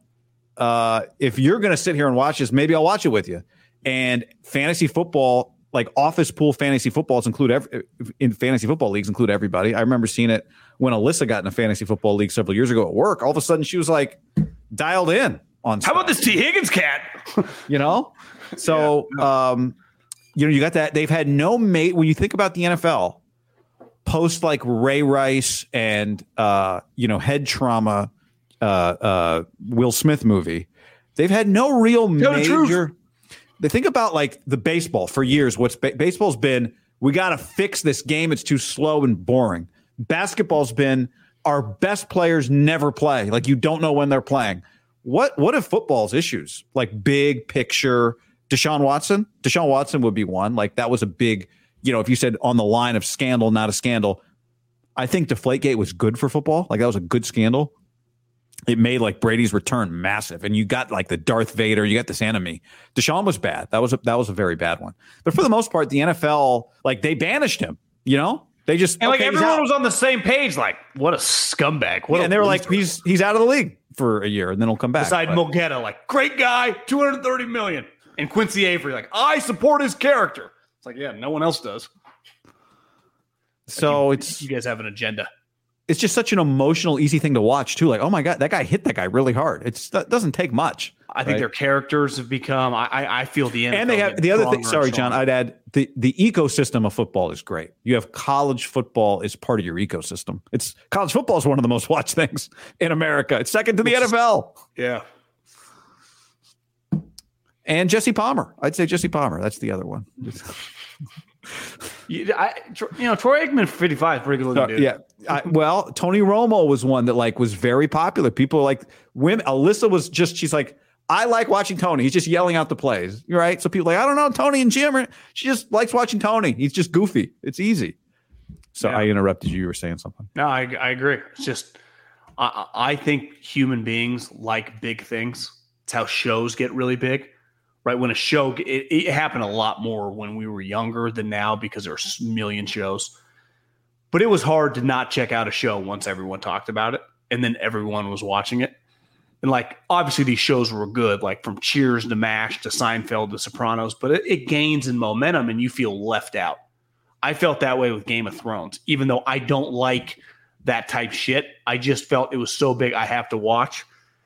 uh, if you're going to sit here and watch this, maybe I'll watch it with you. And fantasy football, like office pool fantasy footballs include every, in fantasy football leagues include everybody. I remember seeing it when Alyssa got in a fantasy football league several years ago at work. All of a sudden she was like, dialed in on. How about this T. Higgins cat? You know, so yeah. um, you know, you got that. They've had no mate. When you think about the N F L, post like Ray Rice and uh, you know, head trauma, uh, uh, Will Smith movie, they've had no real Tell major. They think about like the baseball for years. What's ba- baseball's been? We got to fix this game. It's too slow and boring. Basketball's been our best players never play. Like you don't know when they're playing. What what if football's issues? Like big picture, Deshaun Watson? Deshaun Watson would be one. Like that was a big, you know, if you said on the line of scandal, not a scandal. I think Deflategate was good for football. Like that was a good scandal. It made like Brady's return massive. And you got like the Darth Vader, you got this enemy. Deshaun was bad. That was a, that was a very bad one. But for the most part, the N F L, like they banished him, you know? They just and like okay, everyone was on the same page. Like, what a scumbag! What yeah, a and they were loser. like, he's he's out of the league for a year, and then he'll come back. Beside Mulgeta, like great guy, two hundred thirty million, and Quincy Avery, like I support his character. It's like, yeah, no one else does. So like you, it's you guys have an agenda. It's just such an emotional, easy thing to watch too. Like, oh my god, that guy hit that guy really hard. It's that doesn't take much. I think right? their characters have become. I I, I feel the N F L and they have the other thing. Sorry, and John. I'd add the the ecosystem of football is great. You have college football is part of your ecosystem. It's college football is one of the most watched things in America. It's second to the N F L. Yeah. And Jesse Palmer. I'd say Jesse Palmer. That's the other one. you, I, you know, Troy Aikman for fifty-five is pretty good looking dude. Yeah. I, well, Tony Romo was one that like was very popular. People were like women. Alyssa was just, she's like, I like watching Tony. He's just yelling out the plays. You're right. So people are like, I don't know, Tony and Jim. Are, she just likes watching Tony. He's just goofy. It's easy. So yeah. I interrupted you. You were saying something. No, I, I agree. It's just, I, I think human beings like big things. It's how shows get really big, right? When a show, it, it happened a lot more when we were younger than now because there's a million shows. But it was hard to not check out a show once everyone talked about it and then everyone was watching it. And like, obviously these shows were good, like from Cheers to MASH to Seinfeld to Sopranos, but it, it gains in momentum and you feel left out. I felt that way with Game of Thrones, even though I don't like that type shit. I just felt it was so big I have to watch.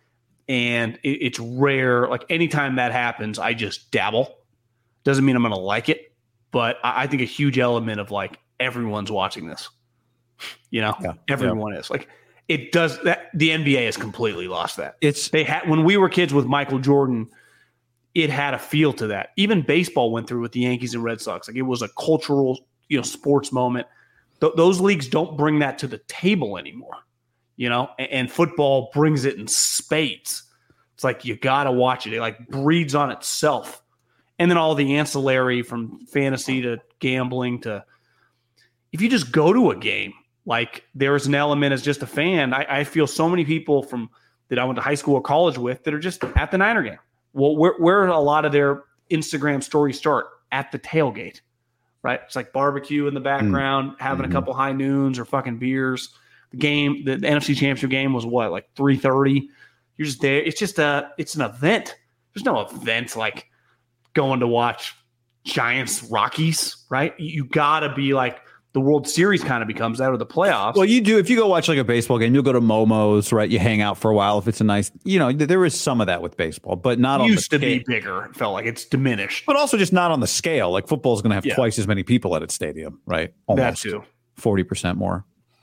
And it, it's rare. Like anytime that happens, I just dabble. Doesn't mean I'm going to like it, but I, I think a huge element of like everyone's watching this. You know, yeah, everyone yeah. is like, it does that. The N B A has completely lost that. It's they had when we were kids with Michael Jordan, it had a feel to that. Even baseball went through with the Yankees and Red Sox. Like it was a cultural, you know, sports moment. Th- those leagues don't bring that to the table anymore, you know, and, and football brings it in spades. It's like, you got to watch it. It like breeds on itself. And then all the ancillary from fantasy to gambling to, if you just go to a game, like there's an element as just a fan. I, I feel so many people from that I went to high school or college with that are just at the Niner game. Well, where where a lot of their Instagram stories start at the tailgate, right? It's like barbecue in the background, mm. having mm-hmm. a couple high noons or fucking beers. The game, the, the N F C Championship game was what, like three thirty. You're just there. It's just a, it's an event. There's no event like going to watch Giants Rockies, right? You gotta be like. The World Series kind of becomes that, or the playoffs. Well, you do. If you go watch like a baseball game, you'll go to Momo's, right? You hang out for a while. If it's a nice, you know, there is some of that with baseball, but not on the used to be bigger. It felt like it's diminished, but also just not on the scale. Like football is going to have yeah. twice as many people at its stadium, right? Almost that too, forty percent more.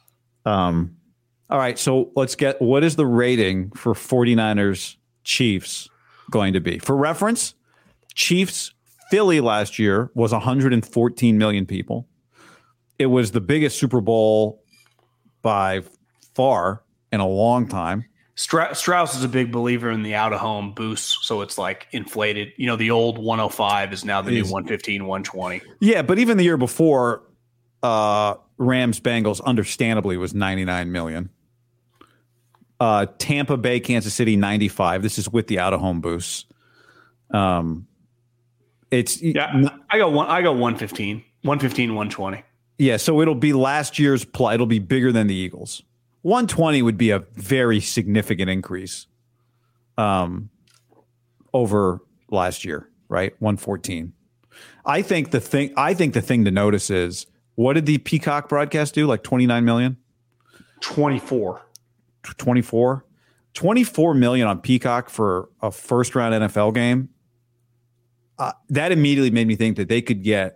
Um, all right. So let's get, what is the rating for 49ers Chiefs going to be? For reference, Chiefs Philly last year was one hundred fourteen million people. It was the biggest Super Bowl by far in a long time. Stra- Strauss is a big believer in the out-of-home boost, so it's like inflated. You know, the old one oh five is now the new one fifteen, one twenty. Yeah, but even the year before, uh, Rams-Bengals, understandably, was ninety-nine million. Uh, Tampa Bay, Kansas City, ninety-five. This is with the out-of-home boosts. Um, it's yeah. I got one. I got one fifteen, one fifteen, one twenty. Yeah, so it'll be last year's play. It'll be bigger than the Eagles. one twenty would be a very significant increase um, over last year, right? one fourteen. I think the thing. I think the thing to notice is, what did the Peacock broadcast do? Like twenty-nine million? twenty-four. twenty-four. twenty-four million on Peacock for a first round N F L game. Uh, that immediately made me think that they could get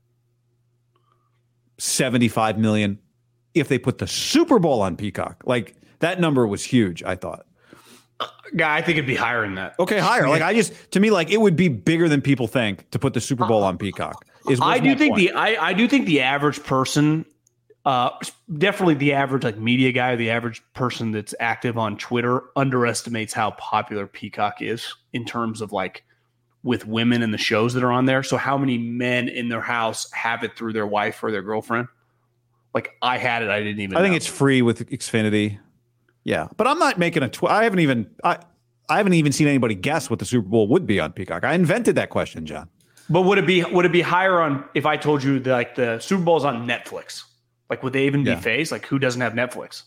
seventy-five million if they put the Super Bowl on Peacock. Like that number was huge, I thought. Yeah, I think it'd be higher than that. Okay, higher. Like I just, to me, like it would be bigger than people think to put the Super Bowl on Peacock. Is I do think point. the I, I do think the average person, uh, definitely the average like media guy, the average person that's active on Twitter underestimates how popular Peacock is in terms of like with women and the shows that are on there. So how many men in their house have it through their wife or their girlfriend? Like I had it, I didn't even. I think know. it's free with Xfinity. Yeah, but I'm not making a. Tw- I haven't even. I I haven't even seen anybody guess what the Super Bowl would be on Peacock. I invented that question, John. But would it be would it be higher on if I told you that like the Super Bowl is on Netflix? Like would they even be Yeah. phased? Like who doesn't have Netflix?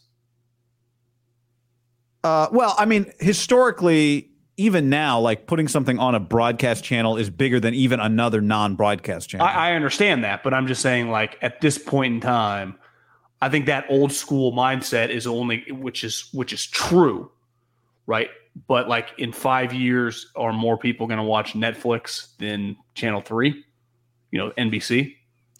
Uh, well, I mean, historically, even now, like putting something on a broadcast channel is bigger than even another non-broadcast channel. I, I understand that, but I'm just saying, like at this point in time, I think that old school mindset is only which is which is true, right? But like in five years, are more people going to watch Netflix than Channel Three? You know, N B C.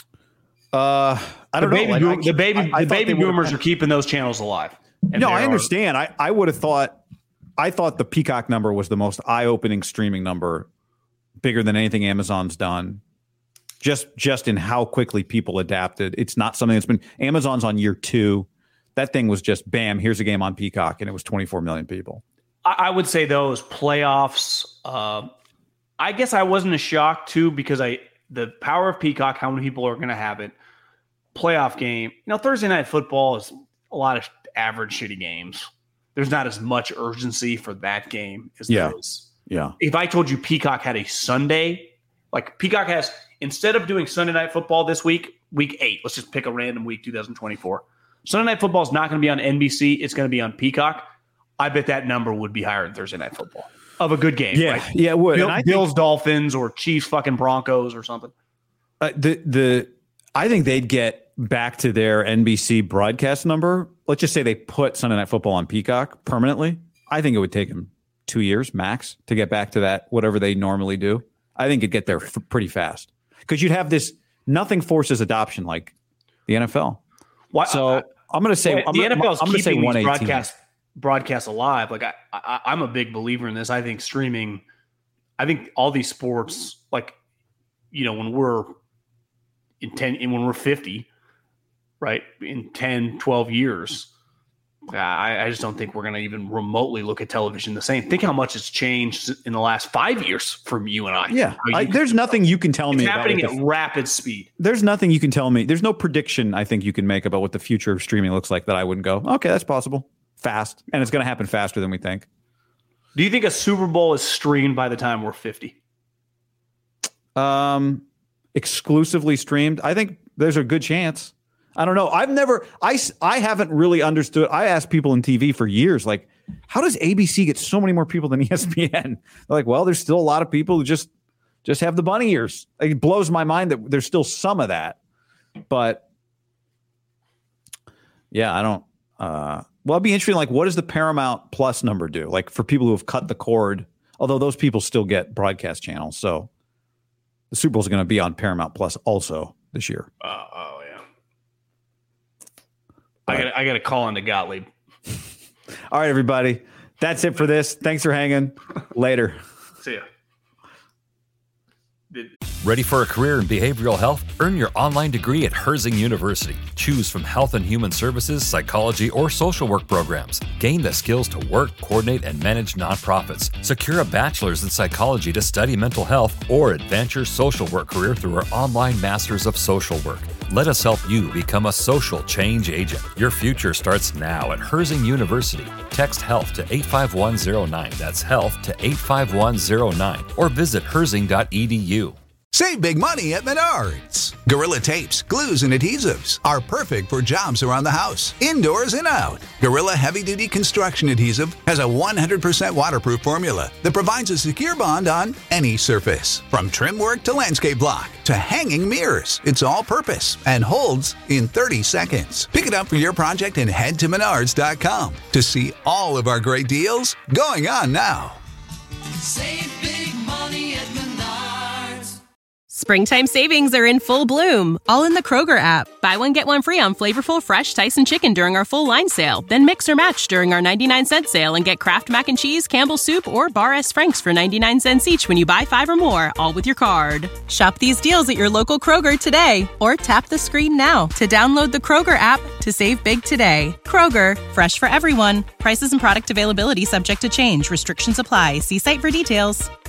Uh, I don't the know. Baby Like, boom, I- the baby, I- I the thought baby they would've boomers been- are keeping those channels alive. And No, there I are- understand. I, I would have thought, I thought the Peacock number was the most eye-opening streaming number, bigger than anything Amazon's done. Just, just in how quickly people adapted. It's not something that's been, Amazon's on year two. That thing was just bam, here's a game on Peacock, and it was twenty-four million people. I, I wowould say those playoffs. Uh, I guess I wasn't as shocked too because I the power of Peacock, how many people are going to have it. Playoff game. You know, Thursday Night Football is a lot of average shitty games. There's not as much urgency for that game as Yeah. there is. Yeah. If I told you Peacock had a Sunday, like Peacock has, instead of doing Sunday Night Football this week, week eight, let's just pick a random week, two thousand twenty-four. Sunday Night Football is not going to be on N B C. It's going to be on Peacock. I bet that number would be higher than Thursday Night Football of a good game. Yeah. right? Yeah, it would. Bill- And I think- Bills, Dolphins, or Chiefs, fucking Broncos, or something. Uh, the the I think they'd get back to their N B C broadcast number. Let's just say they put Sunday Night Football on Peacock permanently. I think it would take them two years max to get back to that, whatever they normally do. I think it'd get there f- pretty fast because you'd have this. Nothing forces adoption like the N F L. Why, So I- I'm going to say the I'm N F L is I'm going to say keeping one these eighteen. broadcast broadcasts alive. Like I, I, I'm a big believer in this. I think streaming. I think all these sports, like you know, when we're in ten, and when we're fifty, right, in ten, twelve years, I, I just don't think we're going to even remotely look at television the same. Think how much it's changed in the last five years from you and I. Yeah, How I, you- there's nothing you can tell it's me about happening what at the- rapid speed. There's nothing you can tell me. There's no prediction I think you can make about what the future of streaming looks like that I wouldn't go, okay, that's possible. Fast. And it's going to happen faster than we think. Do you think a Super Bowl is streamed by the time we're fifty? Um, exclusively streamed. I think there's a good chance. I don't know. I've never, I, s- I haven't really understood. I asked people in T V for years, like, how does A B C get so many more people than E S P N? They're like, well, there's still a lot of people who just, just have the bunny ears. Like, it blows my mind that there's still some of that, but yeah, I don't, uh, well, it'd be interesting. Like, what does the Paramount Plus number do? Like for people who have cut the cord, although those people still get broadcast channels. So the Super Bowl is going to be on Paramount Plus also this year. Uh, oh yeah. I got I got to call into Gottlieb. All right, everybody. That's it for this. Thanks for hanging. Later. See ya. Did- Ready for a career in behavioral health? Earn your online degree at Herzing University. Choose from health and human services, psychology, or social work programs. Gain the skills to work, coordinate, and manage nonprofits. Secure a bachelor's in psychology to study mental health, or advance your social work career through our online Masters of Social Work. Let us help you become a social change agent. Your future starts now at Herzing University. Text HEALTH to eight five one zero nine. That's HEALTH to eight five one zero nine. Or visit herzing dot e d u. Save big money at Menards. Gorilla Tapes, glues, and adhesives are perfect for jobs around the house, indoors and out. Gorilla Heavy Duty Construction Adhesive has a one hundred percent waterproof formula that provides a secure bond on any surface. From trim work to landscape block to hanging mirrors, it's all purpose and holds in thirty seconds. Pick it up for your project and head to menards dot com to see all of our great deals going on now. Save big money at Menards. Springtime savings are in full bloom, all in the Kroger app. Buy one, get one free on flavorful fresh Tyson chicken during our full line sale. Then mix or match during our ninety-nine cent sale and get Kraft Mac and Cheese, Campbell's Soup, or Bar S. Frank's for ninety-nine cents each when you buy five or more, all with your card. Shop these deals at your local Kroger today or tap the screen now to download the Kroger app to save big today. Kroger, fresh for everyone. Prices and product availability subject to change. Restrictions apply. See site for details.